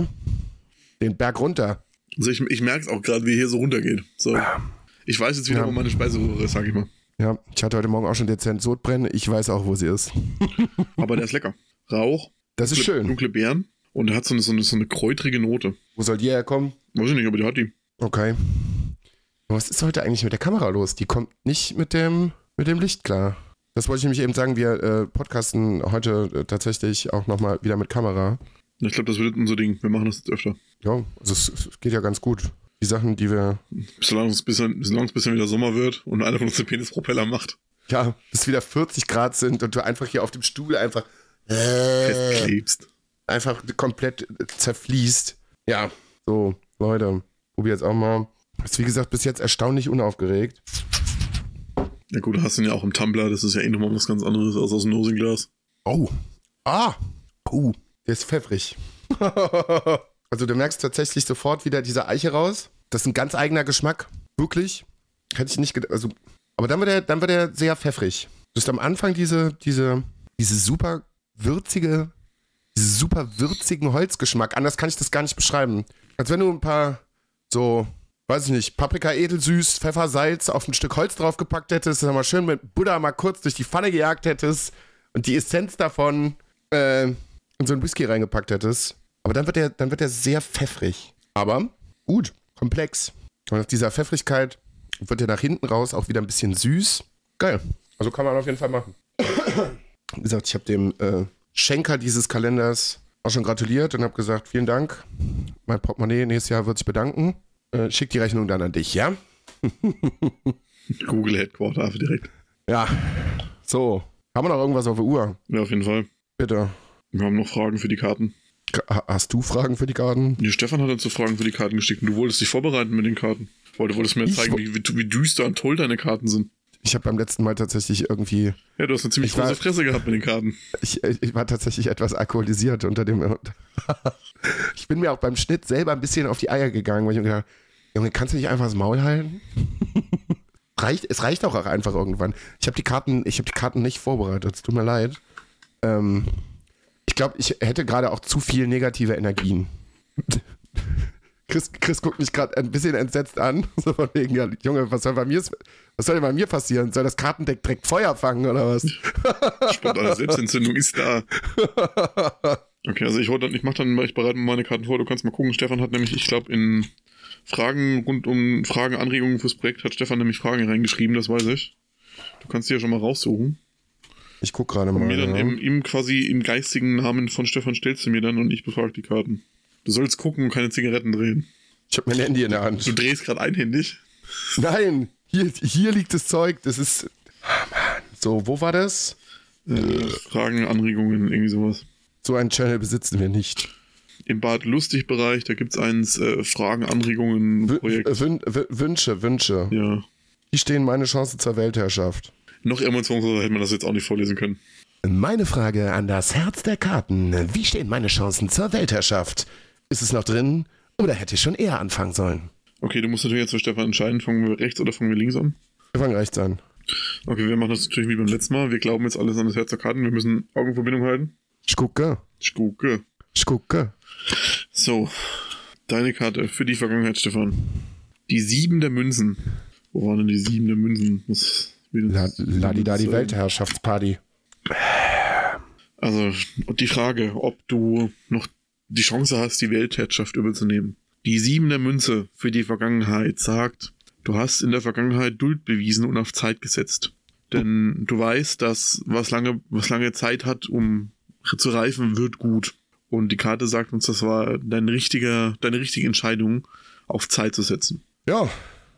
den Berg runter. Also ich, ich merke es auch gerade, wie hier so runtergeht. So. Ich weiß jetzt wieder, Ja. wo meine Speiseröhre ist, sag ich mal. Ja, ich hatte heute Morgen auch schon dezent Sodbrennen. Ich weiß auch, wo sie ist. Aber der ist lecker. Rauch, Das ist dunkle, schön. dunkle Beeren und der hat so eine, so, eine, so eine kräutrige Note. Wo soll die herkommen? Weiß ich nicht, aber die hat die. Okay. Was ist heute eigentlich mit der Kamera los? Die kommt nicht mit dem, mit dem Licht klar. Das wollte ich nämlich eben sagen. Wir äh, podcasten heute äh, tatsächlich auch nochmal wieder mit Kamera. Ich glaube, das wird unser Ding. Wir machen das jetzt öfter. Ja, also es, es geht ja ganz gut. Die Sachen, die wir, Solange es bisschen, solange es bisschen wieder Sommer wird und einer von uns den Penispropeller macht. ja, bis wieder vierzig Grad sind und du einfach hier auf dem Stuhl einfach, äh, Festklebst. einfach komplett äh, zerfließt. Ja, so, Leute, probier jetzt auch mal. Ist wie gesagt bis jetzt erstaunlich unaufgeregt. Ja gut, du hast den ja auch im Tumbler. Das ist ja eh nochmal was ganz anderes als aus dem Nosinglas. Oh, ah, oh, der ist pfeffrig. Also du merkst tatsächlich sofort wieder diese Eiche raus. Das ist ein ganz eigener Geschmack. Wirklich. Hätte ich nicht gedacht. Also, aber dann wird der, dann wird der sehr pfeffrig. Du hast am Anfang diese, diese, diese super würzige, diese super würzigen Holzgeschmack. Anders kann ich das gar nicht beschreiben. Als wenn du ein paar so, weiß ich nicht, Paprika edelsüß, Pfeffer, Salz auf ein Stück Holz draufgepackt hättest, dann mal schön mit Buddha mal kurz durch die Pfanne gejagt hättest und die Essenz davon äh, in so einen Whisky reingepackt hättest. Aber dann wird der, dann wird der sehr pfeffrig. Aber gut, komplex. Und aus dieser Pfeffrigkeit wird der nach hinten raus auch wieder ein bisschen süß. Geil. Also kann man auf jeden Fall machen. Wie gesagt, ich habe dem äh, Schenker dieses Kalenders auch schon gratuliert und habe gesagt, vielen Dank. Mein Portemonnaie nächstes Jahr wird sich bedanken. Äh, schick die Rechnung dann an dich, ja? Google Headquarter direkt. Ja. So. Haben wir noch irgendwas auf der Uhr? Ja, auf jeden Fall. Bitte. Wir haben noch Fragen für die Karten. Ha- Hast du Fragen für die Karten? Die Stefan hat uns so Fragen für die Karten geschickt und du wolltest dich vorbereiten mit den Karten. Weil du wolltest mir Ich zeigen, wo- wie, wie, wie düster und toll deine Karten sind. Ich habe beim letzten Mal tatsächlich irgendwie, Ja, du hast eine ziemlich Ich war- große Fresse gehabt mit den Karten. ich, ich war tatsächlich etwas alkoholisiert unter dem, ich bin mir auch beim Schnitt selber ein bisschen auf die Eier gegangen, weil ich mir gedacht, Junge, kannst du nicht einfach das Maul halten? reicht, es reicht auch einfach irgendwann. Ich habe die Karten, ich habe die Karten nicht vorbereitet, es tut mir leid. Ähm, ich glaube, ich hätte gerade auch zu viel negative Energien. Chris, Chris guckt mich gerade ein bisschen entsetzt an. So von wegen, ja, Junge, was soll bei mir, was soll denn bei mir passieren? Soll das Kartendeck direkt Feuer fangen oder was? Spontane Selbstentzündung ist da. Okay, also ich, ich mache dann, ich bereite meine Karten vor, du kannst mal gucken. Stefan hat nämlich, ich glaube, in Fragen rund um Fragen, Anregungen fürs Projekt hat Stefan nämlich Fragen reingeschrieben, das weiß ich. Du kannst die ja schon mal raussuchen. Ich guck gerade mal. Und mir dann ja. im, im quasi im geistigen Namen von Stefan stellst du mir dann und ich befrage die Karten. Du sollst gucken und keine Zigaretten drehen. Ich habe mein Handy in der Hand. Du drehst gerade einhändig. Nein, hier, hier liegt das Zeug. Das ist. Oh Mann. So, wo war das? Äh, Fragen, Anregungen, irgendwie sowas. So einen Channel besitzen wir nicht. Im Bad Lustig-Bereich, da gibt es eins äh, Fragen, Anregungen, W- Projekt. Wün- W- Wünsche, Wünsche. Ja. Wie stehen meine Chancen zur Weltherrschaft? Noch emotionsloser hätte man das jetzt auch nicht vorlesen können. Meine Frage an das Herz der Karten. Wie stehen meine Chancen zur Weltherrschaft? Ist es noch drin oder hätte ich schon eher anfangen sollen? Okay, du musst natürlich jetzt für Stefan entscheiden, fangen wir rechts oder fangen wir links an? Wir fangen rechts an. Okay, wir machen das natürlich wie beim letzten Mal. Wir glauben jetzt alles an das Herz der Karten. Wir müssen Augenverbindung halten. Ich gucke. Ich gucke. Ich gucke. So, deine Karte für die Vergangenheit, Stefan. Die sieben der Münzen. Wo waren denn die sieben der Münzen? Was, La, la die da die Weltherrschaftsparty. Also, und die Frage, ob du noch die Chance hast, die Weltherrschaft überzunehmen. Die sieben der Münze für die Vergangenheit sagt, du hast in der Vergangenheit Duld bewiesen und auf Zeit gesetzt. Denn du weißt, dass was lange, was lange Zeit hat, um zu reifen, wird gut. Und die Karte sagt uns, das war dein richtiger, deine richtige Entscheidung, auf Zeit zu setzen. Ja,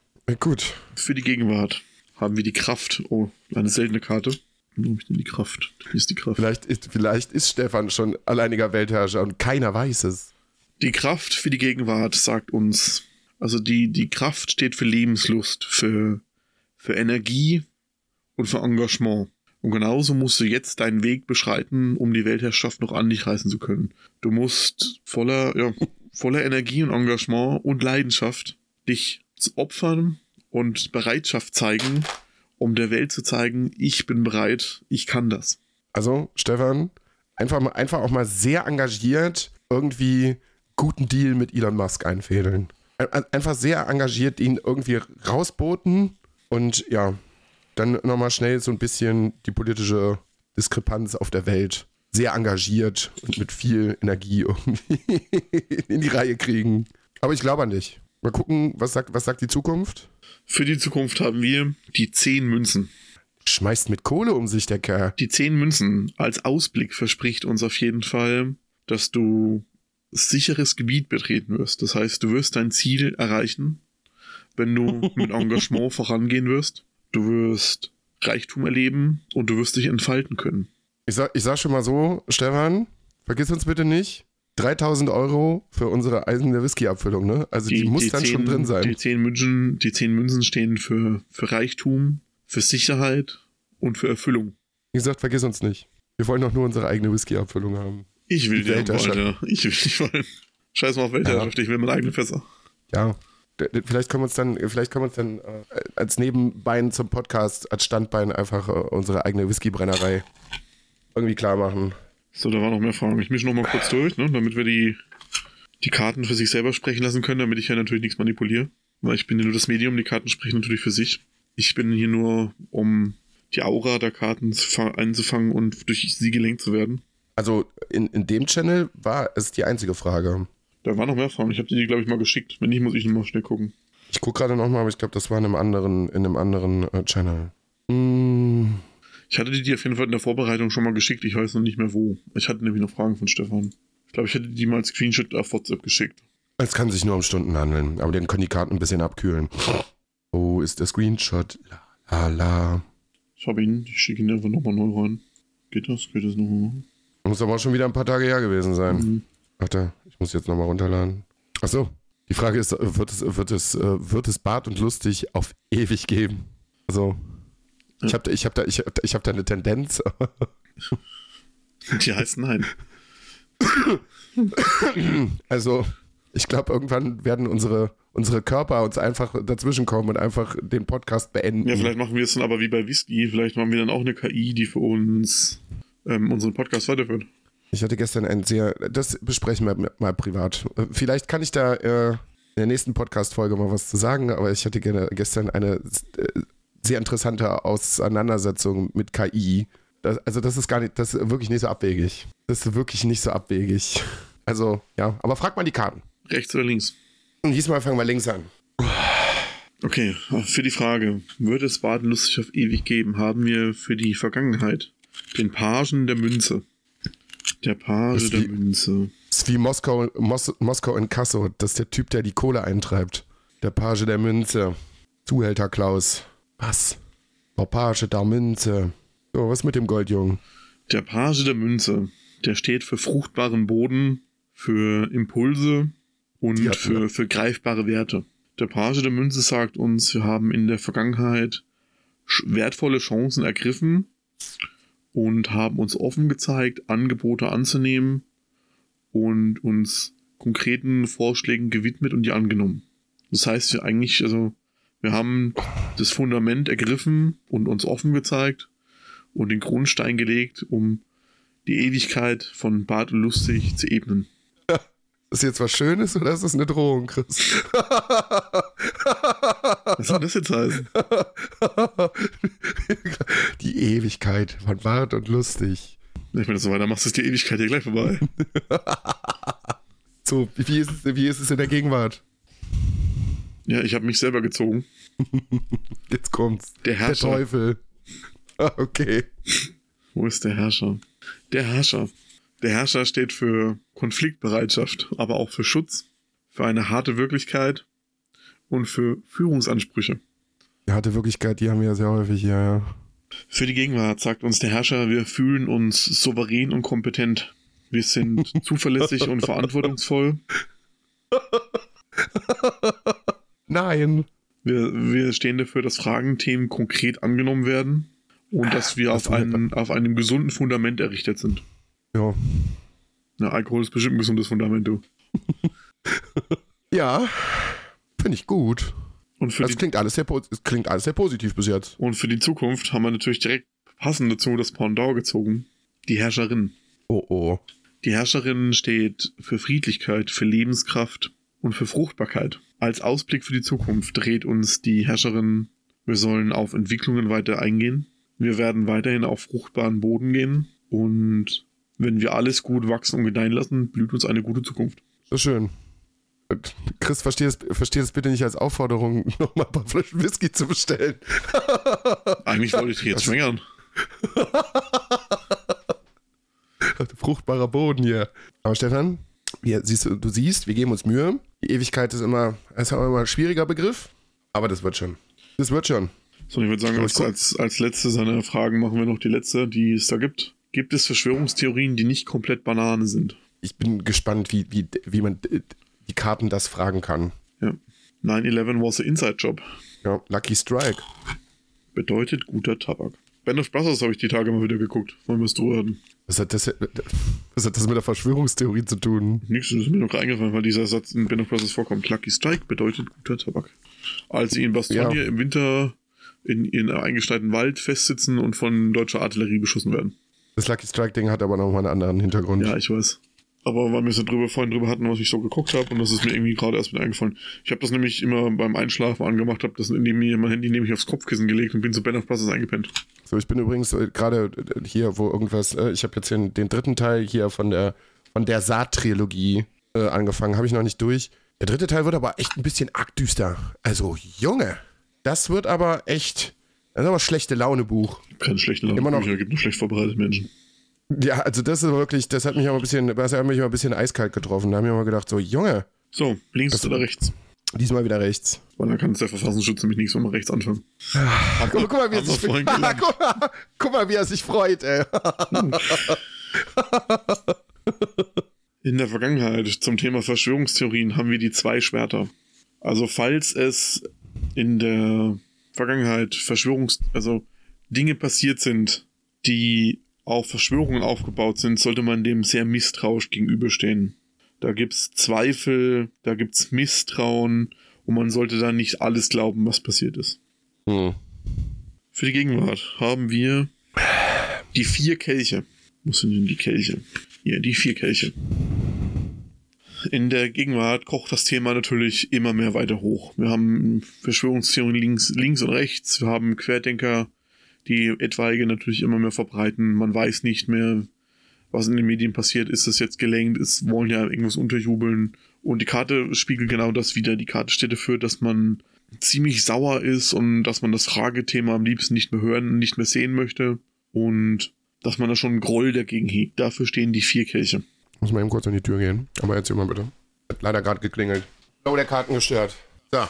gut. Für die Gegenwart haben wir die Kraft. Oh, eine seltene Karte. Wo habe ich denn die Kraft? Hier ist die Kraft. Vielleicht ist, vielleicht ist Stefan schon alleiniger Weltherrscher und keiner weiß es. Die Kraft für die Gegenwart sagt uns, also die, die Kraft steht für Lebenslust, für, für Energie und für Engagement. Und genauso musst du jetzt deinen Weg beschreiten, um die Weltherrschaft noch an dich reißen zu können. Du musst voller, ja, voller Energie und Engagement und Leidenschaft dich opfern und Bereitschaft zeigen, um der Welt zu zeigen, ich bin bereit, ich kann das. Also, Stefan, einfach, mal, einfach auch mal sehr engagiert irgendwie guten Deal mit Elon Musk einfädeln. Einfach sehr engagiert ihn irgendwie rausboten und ja, dann nochmal schnell so ein bisschen die politische Diskrepanz auf der Welt sehr engagiert und mit viel Energie irgendwie in die Reihe kriegen. Aber ich glaube an dich. Mal gucken, was sagt, was sagt die Zukunft? Für die Zukunft haben wir die zehn Münzen. Schmeißt mit Kohle um sich, der Kerl. Die zehn Münzen als Ausblick verspricht uns auf jeden Fall, dass du sicheres Gebiet betreten wirst. Das heißt, du wirst dein Ziel erreichen, wenn du mit Engagement vorangehen wirst. Du wirst Reichtum erleben und du wirst dich entfalten können. Ich sag, ich sag schon mal so, Stefan, vergiss uns bitte nicht, dreitausend Euro für unsere eiserne Whisky-Abfüllung, ne? Also die, die muss die dann zehn, schon drin sein. Die zehn Münzen, die zehn Münzen stehen für, für Reichtum, für Sicherheit und für Erfüllung. Wie gesagt, vergiss uns nicht. Wir wollen doch nur unsere eigene Whisky-Abfüllung haben. Ich will die Weltherrschaft. Alter. Ich will nicht wollen. Scheiß mal auf Weltherrschaft, ja. Ich will meine eigenen Fässer. Ja. Vielleicht können wir uns dann, vielleicht können wir uns dann äh, als Nebenbein zum Podcast, als Standbein einfach äh, unsere eigene Whiskybrennerei irgendwie klar machen. So, da waren noch mehr Fragen. Ich mische noch mal kurz durch, ne, damit wir die, die Karten für sich selber sprechen lassen können, damit ich ja natürlich nichts manipuliere. Weil ich bin ja nur das Medium, die Karten sprechen natürlich für sich. Ich bin hier nur, um die Aura der Karten einzufangen und durch sie gelenkt zu werden. Also in, in dem Channel war es die einzige Frage. Da waren noch mehr Fragen. Ich habe die, glaube ich, mal geschickt. Wenn nicht, muss ich mal schnell gucken. Ich gucke gerade nochmal, aber ich glaube, das war in einem anderen, in einem anderen äh, Channel. Mm. Ich hatte die dir auf jeden Fall in der Vorbereitung schon mal geschickt. Ich weiß noch nicht mehr wo. Ich hatte nämlich noch Fragen von Stefan. Ich glaube, ich hätte die mal als Screenshot auf WhatsApp geschickt. Es kann sich nur um Stunden handeln, aber dann können die Karten ein bisschen abkühlen. Wo ist der Screenshot? La, la, la. Ich habe ihn. Ich schicke ihn einfach nochmal neu rein. Geht das? Geht das nochmal? Muss aber auch schon wieder ein paar Tage her gewesen sein. Mhm. Warte, ich muss jetzt nochmal runterladen. Achso, die Frage ist, wird es, wird es, wird es Bart und Lustig auf ewig geben? Also, ja. ich habe ich hab da, ich hab, ich hab da eine Tendenz. Die heißt nein. Also, ich glaube, irgendwann werden unsere, unsere Körper uns einfach dazwischen kommen und einfach den Podcast beenden. Ja, vielleicht machen wir es dann aber wie bei Whisky. Vielleicht machen wir dann auch eine K I, die für uns ähm, unseren Podcast weiterführt. Ich hatte gestern ein sehr, das besprechen wir mal privat. Vielleicht kann ich da äh, in der nächsten Podcast-Folge mal was zu sagen, aber ich hatte gerne gestern eine äh, sehr interessante Auseinandersetzung mit K I. Das, also das ist gar nicht, das ist wirklich nicht so abwegig. Das ist wirklich nicht so abwegig. Also, ja, aber frag mal die Karten. Rechts oder links? Und diesmal fangen wir links an. Okay, für die Frage, wird es Baden lustig auf ewig geben, haben wir für die Vergangenheit den Pagen der Münze. Der Page der wie, Münze. Das ist wie Moskau, Mos, Moskau in Kasso. Das ist der Typ, der die Kohle eintreibt. Der Page der Münze. Zuhälter Klaus. Was? Der Page der Münze. So, was mit dem Goldjungen? Der Page der Münze, der steht für fruchtbaren Boden, für Impulse und Ja, für, ja. für greifbare Werte. Der Page der Münze sagt uns, wir haben in der Vergangenheit sch- wertvolle Chancen ergriffen und haben uns offen gezeigt, Angebote anzunehmen und uns konkreten Vorschlägen gewidmet und die angenommen. Das heißt, wir eigentlich, also wir haben das Fundament ergriffen und uns offen gezeigt und den Grundstein gelegt, um die Ewigkeit von Bart und Lustig zu ebnen. Ist jetzt was Schönes oder ist das eine Drohung, Chris? Was soll das jetzt heißen? Die Ewigkeit von Bart und Lustig. Ich meine, so weiter machst du die Ewigkeit ja gleich vorbei. So, wie ist es, wie ist es in der Gegenwart? Ja, ich habe mich selber gezogen. Jetzt kommt's. Der Herrscher. Der Teufel. Ah, okay. Wo ist der Herrscher? Der Herrscher. Der Herrscher steht für Konfliktbereitschaft, aber auch für Schutz, für eine harte Wirklichkeit und für Führungsansprüche. Die harte Wirklichkeit, die haben wir ja sehr häufig, ja, ja. Für die Gegenwart sagt uns der Herrscher, wir fühlen uns souverän und kompetent. Wir sind zuverlässig und verantwortungsvoll. Nein. Wir, wir stehen dafür, dass Fragenthemen konkret angenommen werden und dass wir auf, einen, auf einem gesunden Fundament errichtet sind. Ja. Na, Alkohol ist bestimmt ein gesundes Fundament, du. Ja, finde ich gut. Und für, Das die, klingt alles, sehr, po- das klingt alles sehr positiv bis jetzt. und für die Zukunft haben wir natürlich direkt passend dazu das Pendant gezogen. Die Herrscherin. Oh, oh. Die Herrscherin steht für Friedlichkeit, für Lebenskraft und für Fruchtbarkeit. Als Ausblick für die Zukunft dreht uns die Herrscherin, wir sollen auf Entwicklungen weiter eingehen. Wir werden weiterhin auf fruchtbaren Boden gehen. Und wenn wir alles gut wachsen und gedeihen lassen, blüht uns eine gute Zukunft. So schön. Und Chris, versteh das, versteh das bitte nicht als Aufforderung, nochmal ein paar Flaschen Whisky zu bestellen. Eigentlich wollte ich dich jetzt schwängern. Fruchtbarer Boden hier. Aber Stefan, wir, siehst du, du siehst, wir geben uns Mühe. Die Ewigkeit ist immer, ist immer ein schwieriger Begriff, aber das wird schon. Das wird schon. So, ich würde sagen, als, als, als letzte seiner Fragen machen wir noch die letzte, die es da gibt. Gibt es Verschwörungstheorien, die nicht komplett Banane sind? Ich bin gespannt, wie, wie, wie man die Karten das fragen kann. Ja. nine eleven was an Inside-Job. Ja, Lucky Strike. Bedeutet guter Tabak. Band of Brothers habe ich die Tage mal wieder geguckt, wollen wir es drüber hatten. Was hat, das, was hat das mit der Verschwörungstheorie zu tun? Nichts, das ist mir noch eingefallen, weil dieser Satz in Band of Brothers vorkommt. Lucky Strike bedeutet guter Tabak. Als sie in Bastogne Ja. im Winter in ihren eingeschneiten Wald festsitzen und von deutscher Artillerie beschossen werden. Das Lucky Strike-Ding hat aber nochmal einen anderen Hintergrund. Ja, ich weiß. Aber weil wir es ja drüber, vorhin drüber hatten, was ich so geguckt habe, und das ist mir irgendwie gerade erst wieder eingefallen. Ich habe das nämlich immer beim Einschlafen angemacht, habe das in mir mein Handy nämlich aufs Kopfkissen gelegt und bin zu Band of Brothers eingepennt. So, ich bin übrigens äh, gerade äh, hier, wo irgendwas, äh, ich habe jetzt den, den dritten Teil hier von der von der Saat-Trilogie äh, angefangen, habe ich noch nicht durch. Der dritte Teil wird aber echt ein bisschen arg düster. Also, Junge, das wird aber echt, das ist aber schlechte Laune-Buch. Keine schlechten Immer noch- Bücher, gibt nur schlecht vorbereitete Menschen. Ja, also das ist wirklich, das hat mich auch ein bisschen, das hat mich auch ein bisschen eiskalt getroffen. Da haben wir mal gedacht, so, Junge, So, links Das- oder rechts? diesmal wieder rechts. Weil dann kann es der Verfassungsschutz nämlich nicht so mal rechts anfangen. Guck, guck mal, wie er Haben wir sich vorhin gelernt. guck, mal, guck mal, wie er sich freut, ey. In der Vergangenheit zum Thema Verschwörungstheorien haben wir die zwei Schwerter. Also falls es in der Vergangenheit Verschwörungs... also Dinge passiert sind, die auf Verschwörungen aufgebaut sind, sollte man dem sehr misstrauisch gegenüberstehen. Da gibt's Zweifel, da gibt's Misstrauen und man sollte da nicht alles glauben, was passiert ist. Hm. Für die Gegenwart haben wir die vier Kelche. Wo sind denn die Kelche? Hier, die vier Kelche. In der Gegenwart kocht das Thema natürlich immer mehr weiter hoch. Wir haben Verschwörungstheorien links, links und rechts. Wir haben Querdenker, die etwaige natürlich immer mehr verbreiten. Man weiß nicht mehr, was in den Medien passiert. Ist das jetzt gelenkt? Ist, wollen ja irgendwas unterjubeln. Und die Karte spiegelt genau das wider. Die Karte steht dafür, dass man ziemlich sauer ist und dass man das Fragethema am liebsten nicht mehr hören, nicht mehr sehen möchte. Und dass man da schon einen Groll dagegen hegt. Dafür stehen die vier Kelche. Muss mal eben kurz an die Tür gehen. Aber erzähl mal bitte. Hat leider gerade geklingelt. Oh, der Karten gestört. So.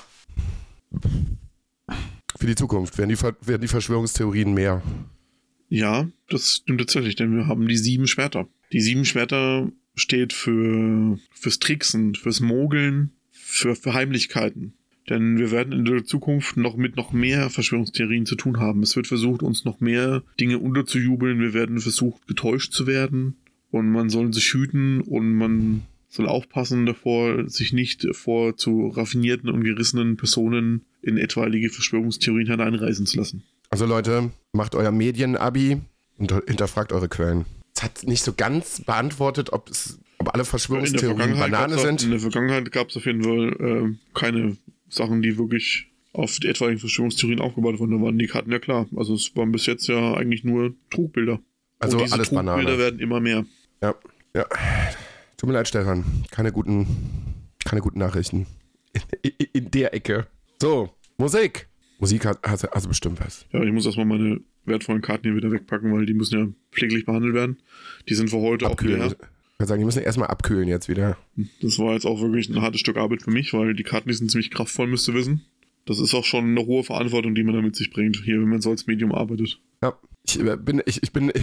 Für die Zukunft werden die, Ver- werden die Verschwörungstheorien mehr. Ja, das stimmt tatsächlich, denn wir haben die sieben Schwerter. Die sieben Schwerter steht für fürs Tricksen, fürs Mogeln, für, für Heimlichkeiten. Denn wir werden in der Zukunft noch mit noch mehr Verschwörungstheorien zu tun haben. Es wird versucht, uns noch mehr Dinge unterzujubeln. Wir werden versucht, getäuscht zu werden. Und man soll sich hüten und man soll aufpassen davor, sich nicht vor zu raffinierten und gerissenen Personen in etwaige Verschwörungstheorien hineinreisen zu lassen. Also Leute, macht euer Medienabi und hinterfragt eure Quellen. Es hat nicht so ganz beantwortet, ob, es, ob alle Verschwörungstheorien Banane sind. In der Vergangenheit gab es auf jeden Fall äh, keine Sachen, die wirklich auf die etwaigen Verschwörungstheorien aufgebaut wurden. Da waren die Karten ja klar. Also es waren bis jetzt ja eigentlich nur Trugbilder. Also und diese alles Trugbilder Banane. werden immer mehr. Ja, ja. Tut mir leid, Stefan. Keine guten, keine guten Nachrichten. In, in, in der Ecke. So, Musik. Musik hast, hast, hast du bestimmt was. Ja, ich muss erstmal meine wertvollen Karten hier wieder wegpacken, weil die müssen ja pfleglich behandelt werden. Die sind für heute Abkühlen. auch leer. Ich würde sagen, die müssen erstmal abkühlen jetzt wieder. Das war jetzt auch wirklich ein hartes Stück Arbeit für mich, weil die Karten, die sind ziemlich kraftvoll, müsst ihr wissen. Das ist auch schon eine hohe Verantwortung, die man da mit sich bringt, hier, wenn man so als Medium arbeitet. Ja, ich bin, ich, ich bin...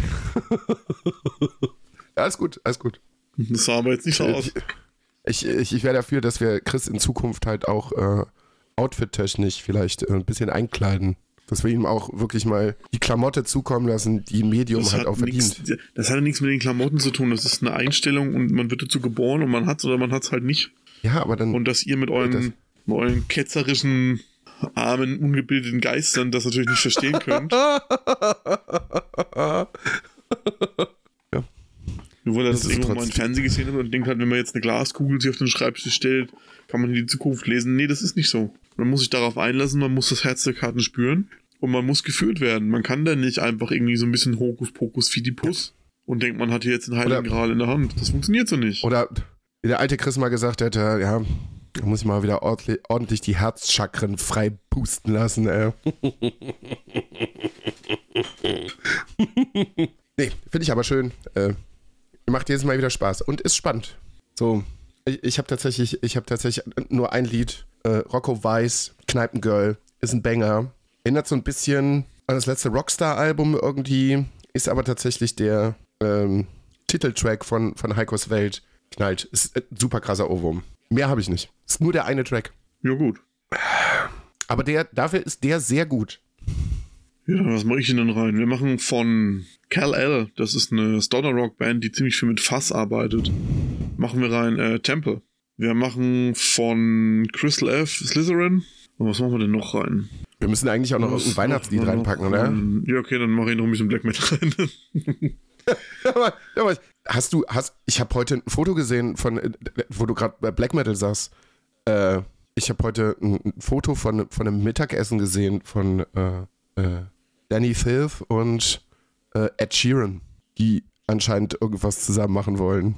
Ja, alles gut, alles gut. Das sah aber jetzt nicht so aus. Ich, ich, ich wäre dafür, dass wir Chris in Zukunft halt auch äh, outfit-technisch vielleicht äh, ein bisschen einkleiden. Dass wir ihm auch wirklich mal die Klamotte zukommen lassen, die ein Medium das halt auch verdient. Nix, das hat ja nichts mit den Klamotten zu tun. Das ist eine Einstellung und man wird dazu geboren und man hat es oder man hat es halt nicht. Ja, aber dann... Und dass ihr mit euren, das, mit euren ketzerischen, armen, ungebildeten Geistern das natürlich nicht verstehen könnt. Nur weil er das, das irgendwo mal im Fernsehen gesehen hat und denkt halt, wenn man jetzt eine Glaskugel sich auf den Schreibtisch stellt, kann man in die Zukunft lesen. Nee, das ist nicht so. Man muss sich darauf einlassen, man muss das Herz der Karten spüren und man muss geführt werden. Man kann da nicht einfach irgendwie so ein bisschen Hokuspokus Fidipus und denkt, man hat hier jetzt einen Heiligen Gral in der Hand. Das funktioniert so nicht. Oder wie der alte Chris mal gesagt hätte, ja, da muss ich mal wieder ordentlich, ordentlich die Herzchakren frei pusten lassen, ey. Nee, finde ich aber schön. Äh, macht jedes Mal wieder Spaß und ist spannend. So, ich, ich habe tatsächlich, ich habe tatsächlich nur ein Lied. Äh, Rocco Weiss, Kneipengirl, ist ein Banger. Erinnert so ein bisschen an das letzte Rockstar-Album irgendwie, ist aber tatsächlich der ähm, Titeltrack von, von Heikos Welt. Knallt. Ist ein super krasser Ohrwurm. Mehr habe ich nicht. Ist nur der eine Track. Ja, gut. Aber der, dafür ist der sehr gut. Ja, was mache ich denn rein? Wir machen von Kal-El, das ist eine Stoner-Rock-Band, die ziemlich viel mit Fuzz arbeitet. Machen wir rein äh, Temple. Wir machen von Crystal F Slytherin. Und was machen wir denn noch rein? Wir müssen eigentlich auch noch was ein Weihnachtslied noch reinpacken, oder? Rein? Ja, okay, dann mache ich noch ein bisschen Black Metal rein. ja, aber, ja, aber hast du, hast, ich habe heute ein Foto gesehen von, wo du gerade bei Black Metal sagst. Äh, ich habe heute ein, ein Foto von, von einem Mittagessen gesehen von äh, äh, Danny Filth und äh, Ed Sheeran, die anscheinend irgendwas zusammen machen wollen.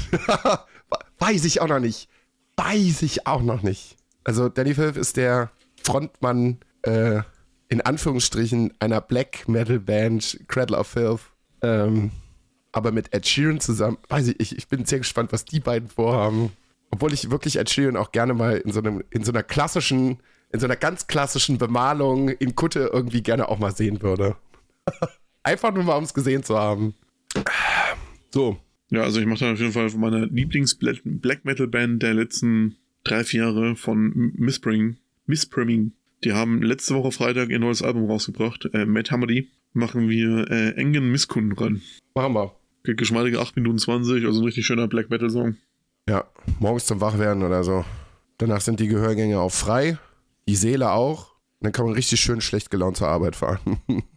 Weiß ich auch noch nicht. Weiß ich auch noch nicht. Also Danny Filth ist der Frontmann äh, in Anführungsstrichen einer Black Metal Band, Cradle of Filth. Ähm, aber mit Ed Sheeran zusammen, weiß ich, ich, ich bin sehr gespannt, was die beiden vorhaben. Obwohl ich wirklich Ed Sheeran auch gerne mal in so einem, in so einer klassischen, in so einer ganz klassischen Bemalung in Kutte irgendwie gerne auch mal sehen würde. Einfach nur mal, um es gesehen zu haben. So. Ja, also ich mache dann auf jeden Fall von meiner Lieblings-Black Metal Band der letzten drei, vier Jahre von Misspring. Misspriming. Die haben letzte Woche Freitag ihr neues Album rausgebracht. Äh, Matt Hammerdy. Machen wir äh, Engen Misskunden ran. Machen wir. Geht geschmeidige acht Minuten zwanzig, also ein richtig schöner Black Metal Song. Ja, morgens zum Wachwerden oder so. Danach sind die Gehörgänge auch frei. Die Seele auch. Und dann kann man richtig schön schlecht gelaunt zur Arbeit fahren.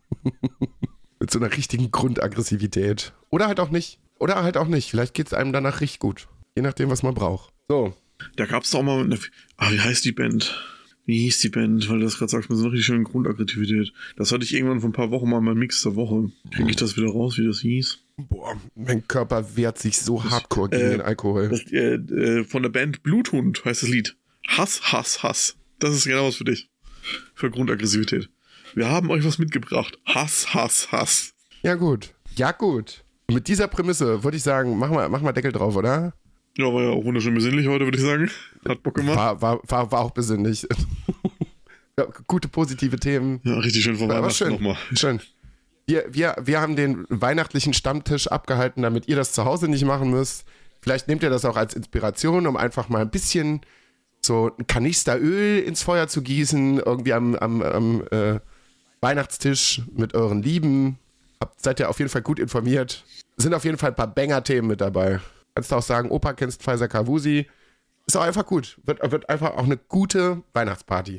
Mit so einer richtigen Grundaggressivität. Oder halt auch nicht. Oder halt auch nicht. Vielleicht geht es einem danach richtig gut. Je nachdem, was man braucht. So. Da gab es doch mal eine. Ah, wie heißt die Band? Wie hieß die Band? Weil du das gerade sagst, mit so einer richtig schönen Grundaggressivität. Das hatte ich irgendwann vor ein paar Wochen mal in meinem Mix der Woche. Kriege ich das wieder raus, wie das hieß? Boah, mein Körper wehrt sich so hardcore gegen äh, den Alkohol. Das, äh, äh, von der Band Bluthund heißt das Lied. Hass, Hass, Hass. Das ist genau was für dich. Für Grundaggressivität. Wir haben euch was mitgebracht. Hass, Hass, Hass. Ja gut, ja gut. Und mit dieser Prämisse würde ich sagen, mach mal, mach mal Deckel drauf, oder? Ja, war ja auch wunderschön besinnlich heute, würde ich sagen. Hat Bock gemacht. War, war, war, war auch besinnlich. Ja, gute, positive Themen. Ja, richtig schön von Weihnachten schön. nochmal. Schön. Wir, wir, wir haben den weihnachtlichen Stammtisch abgehalten, damit ihr das zu Hause nicht machen müsst. Vielleicht nehmt ihr das auch als Inspiration, um einfach mal ein bisschen so ein Kanister Öl ins Feuer zu gießen, irgendwie am, am, am äh, Weihnachtstisch mit euren Lieben. Habt, seid ihr auf jeden Fall gut informiert. Es sind auf jeden Fall ein paar Banger-Themen mit dabei. Kannst du auch sagen, Opa kennst Pfizer Kavusi. Ist auch einfach gut. Wird, wird einfach auch eine gute Weihnachtsparty.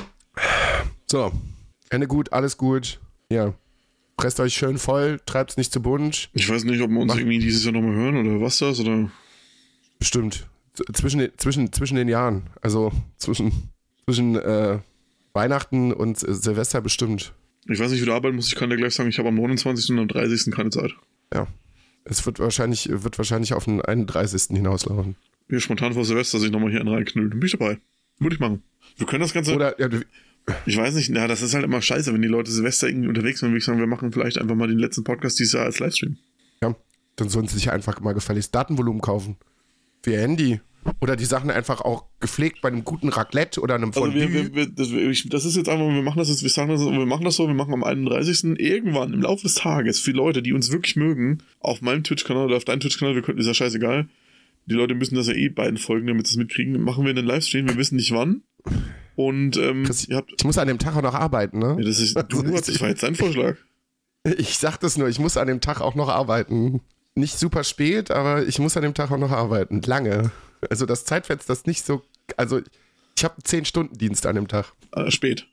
So, Ende gut, alles gut. Ja, presst euch schön voll, treibt's nicht zu bunt. Ich weiß nicht, ob wir uns Mach- irgendwie dieses Jahr nochmal hören oder was das oder. Bestimmt. Z- Zwischen, den- zwischen, zwischen den Jahren. Also zwischen, zwischen äh, Weihnachten und äh, Silvester bestimmt. Ich weiß nicht, wie du arbeiten musst. Ich kann dir gleich sagen, ich habe am neunundzwanzigsten und am dreißigsten keine Zeit. Ja. Es wird wahrscheinlich, wird wahrscheinlich auf den einunddreißigsten hinauslaufen. Hier spontan vor Silvester sich nochmal hier einen reinknüllen. Bin ich dabei. Würde ich machen. Wir können das Ganze. Oder, ja, du- Ich weiß nicht, na, das ist halt immer scheiße, wenn die Leute Silvester irgendwie unterwegs sind, würde ich sagen, wir machen vielleicht einfach mal den letzten Podcast dieses Jahr als Livestream. ja, dann sollen sie sich einfach mal gefälligst Datenvolumen kaufen. Für ihr Handy. Oder die Sachen einfach auch gepflegt bei einem guten Raclette oder einem Also Fondue. wir, wir, wir, das, ich, das ist jetzt einfach, wir machen das jetzt, wir sagen das, wir machen das so, wir machen am einunddreißigsten irgendwann im Laufe des Tages für Leute, die uns wirklich mögen, auf meinem Twitch-Kanal oder auf deinem Twitch-Kanal, wir könnten, ist ja scheißegal. Die Leute müssen das ja eh beiden folgen, damit sie es mitkriegen. Machen wir einen Livestream, wir wissen nicht wann. Und ähm, Chris, ihr habt. ich muss an dem Tag auch noch arbeiten, ne? Ja, das ist, du, das war jetzt dein Vorschlag. Ich sag das nur, ich muss an dem Tag auch noch arbeiten. Nicht super spät, aber ich muss an dem Tag auch noch arbeiten. Lange. Also das Zeitfenster ist nicht so. Also ich habe einen zehn Stunden Dienst an dem Tag. Äh, spät.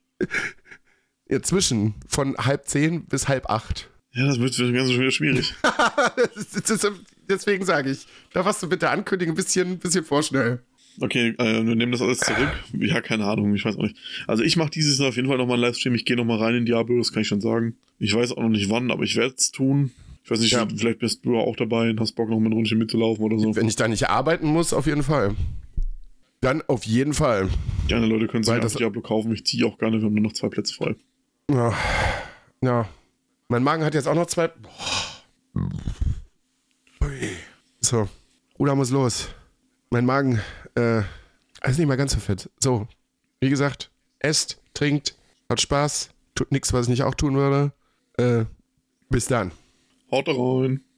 Ja, zwischen von halb zehn bis halb acht. Ja, das wird für den ganzen schon wieder schwierig. Das ist- Deswegen sage ich, da warst du bitte ankündigen, ein bisschen, bisschen vorschnell. Okay, äh, wir nehmen das alles zurück. Ja, keine Ahnung, ich weiß auch nicht. Also ich mache dieses Jahr auf jeden Fall nochmal einen Livestream. Ich gehe nochmal rein in Diablo, das kann ich schon sagen. Ich weiß auch noch nicht wann, aber ich werde es tun. Ich weiß nicht, Ja. vielleicht bist du auch dabei und hast Bock, noch mit ein Rundchen mitzulaufen oder so. Wenn ich da nicht arbeiten muss, auf jeden Fall. Dann auf jeden Fall. Gerne Leute können sich Weil auch das- Diablo kaufen. Ich ziehe auch gerne, wir haben nur noch zwei Plätze frei. Ja. Ja. Mein Magen hat jetzt auch noch zwei. Boah. Ui. So. Uda muss los. Mein Magen äh, ist nicht mal ganz so fett. So. Wie gesagt, esst, trinkt, hat Spaß, tut nichts, was ich nicht auch tun würde. Äh, bis dann. Haut da rein.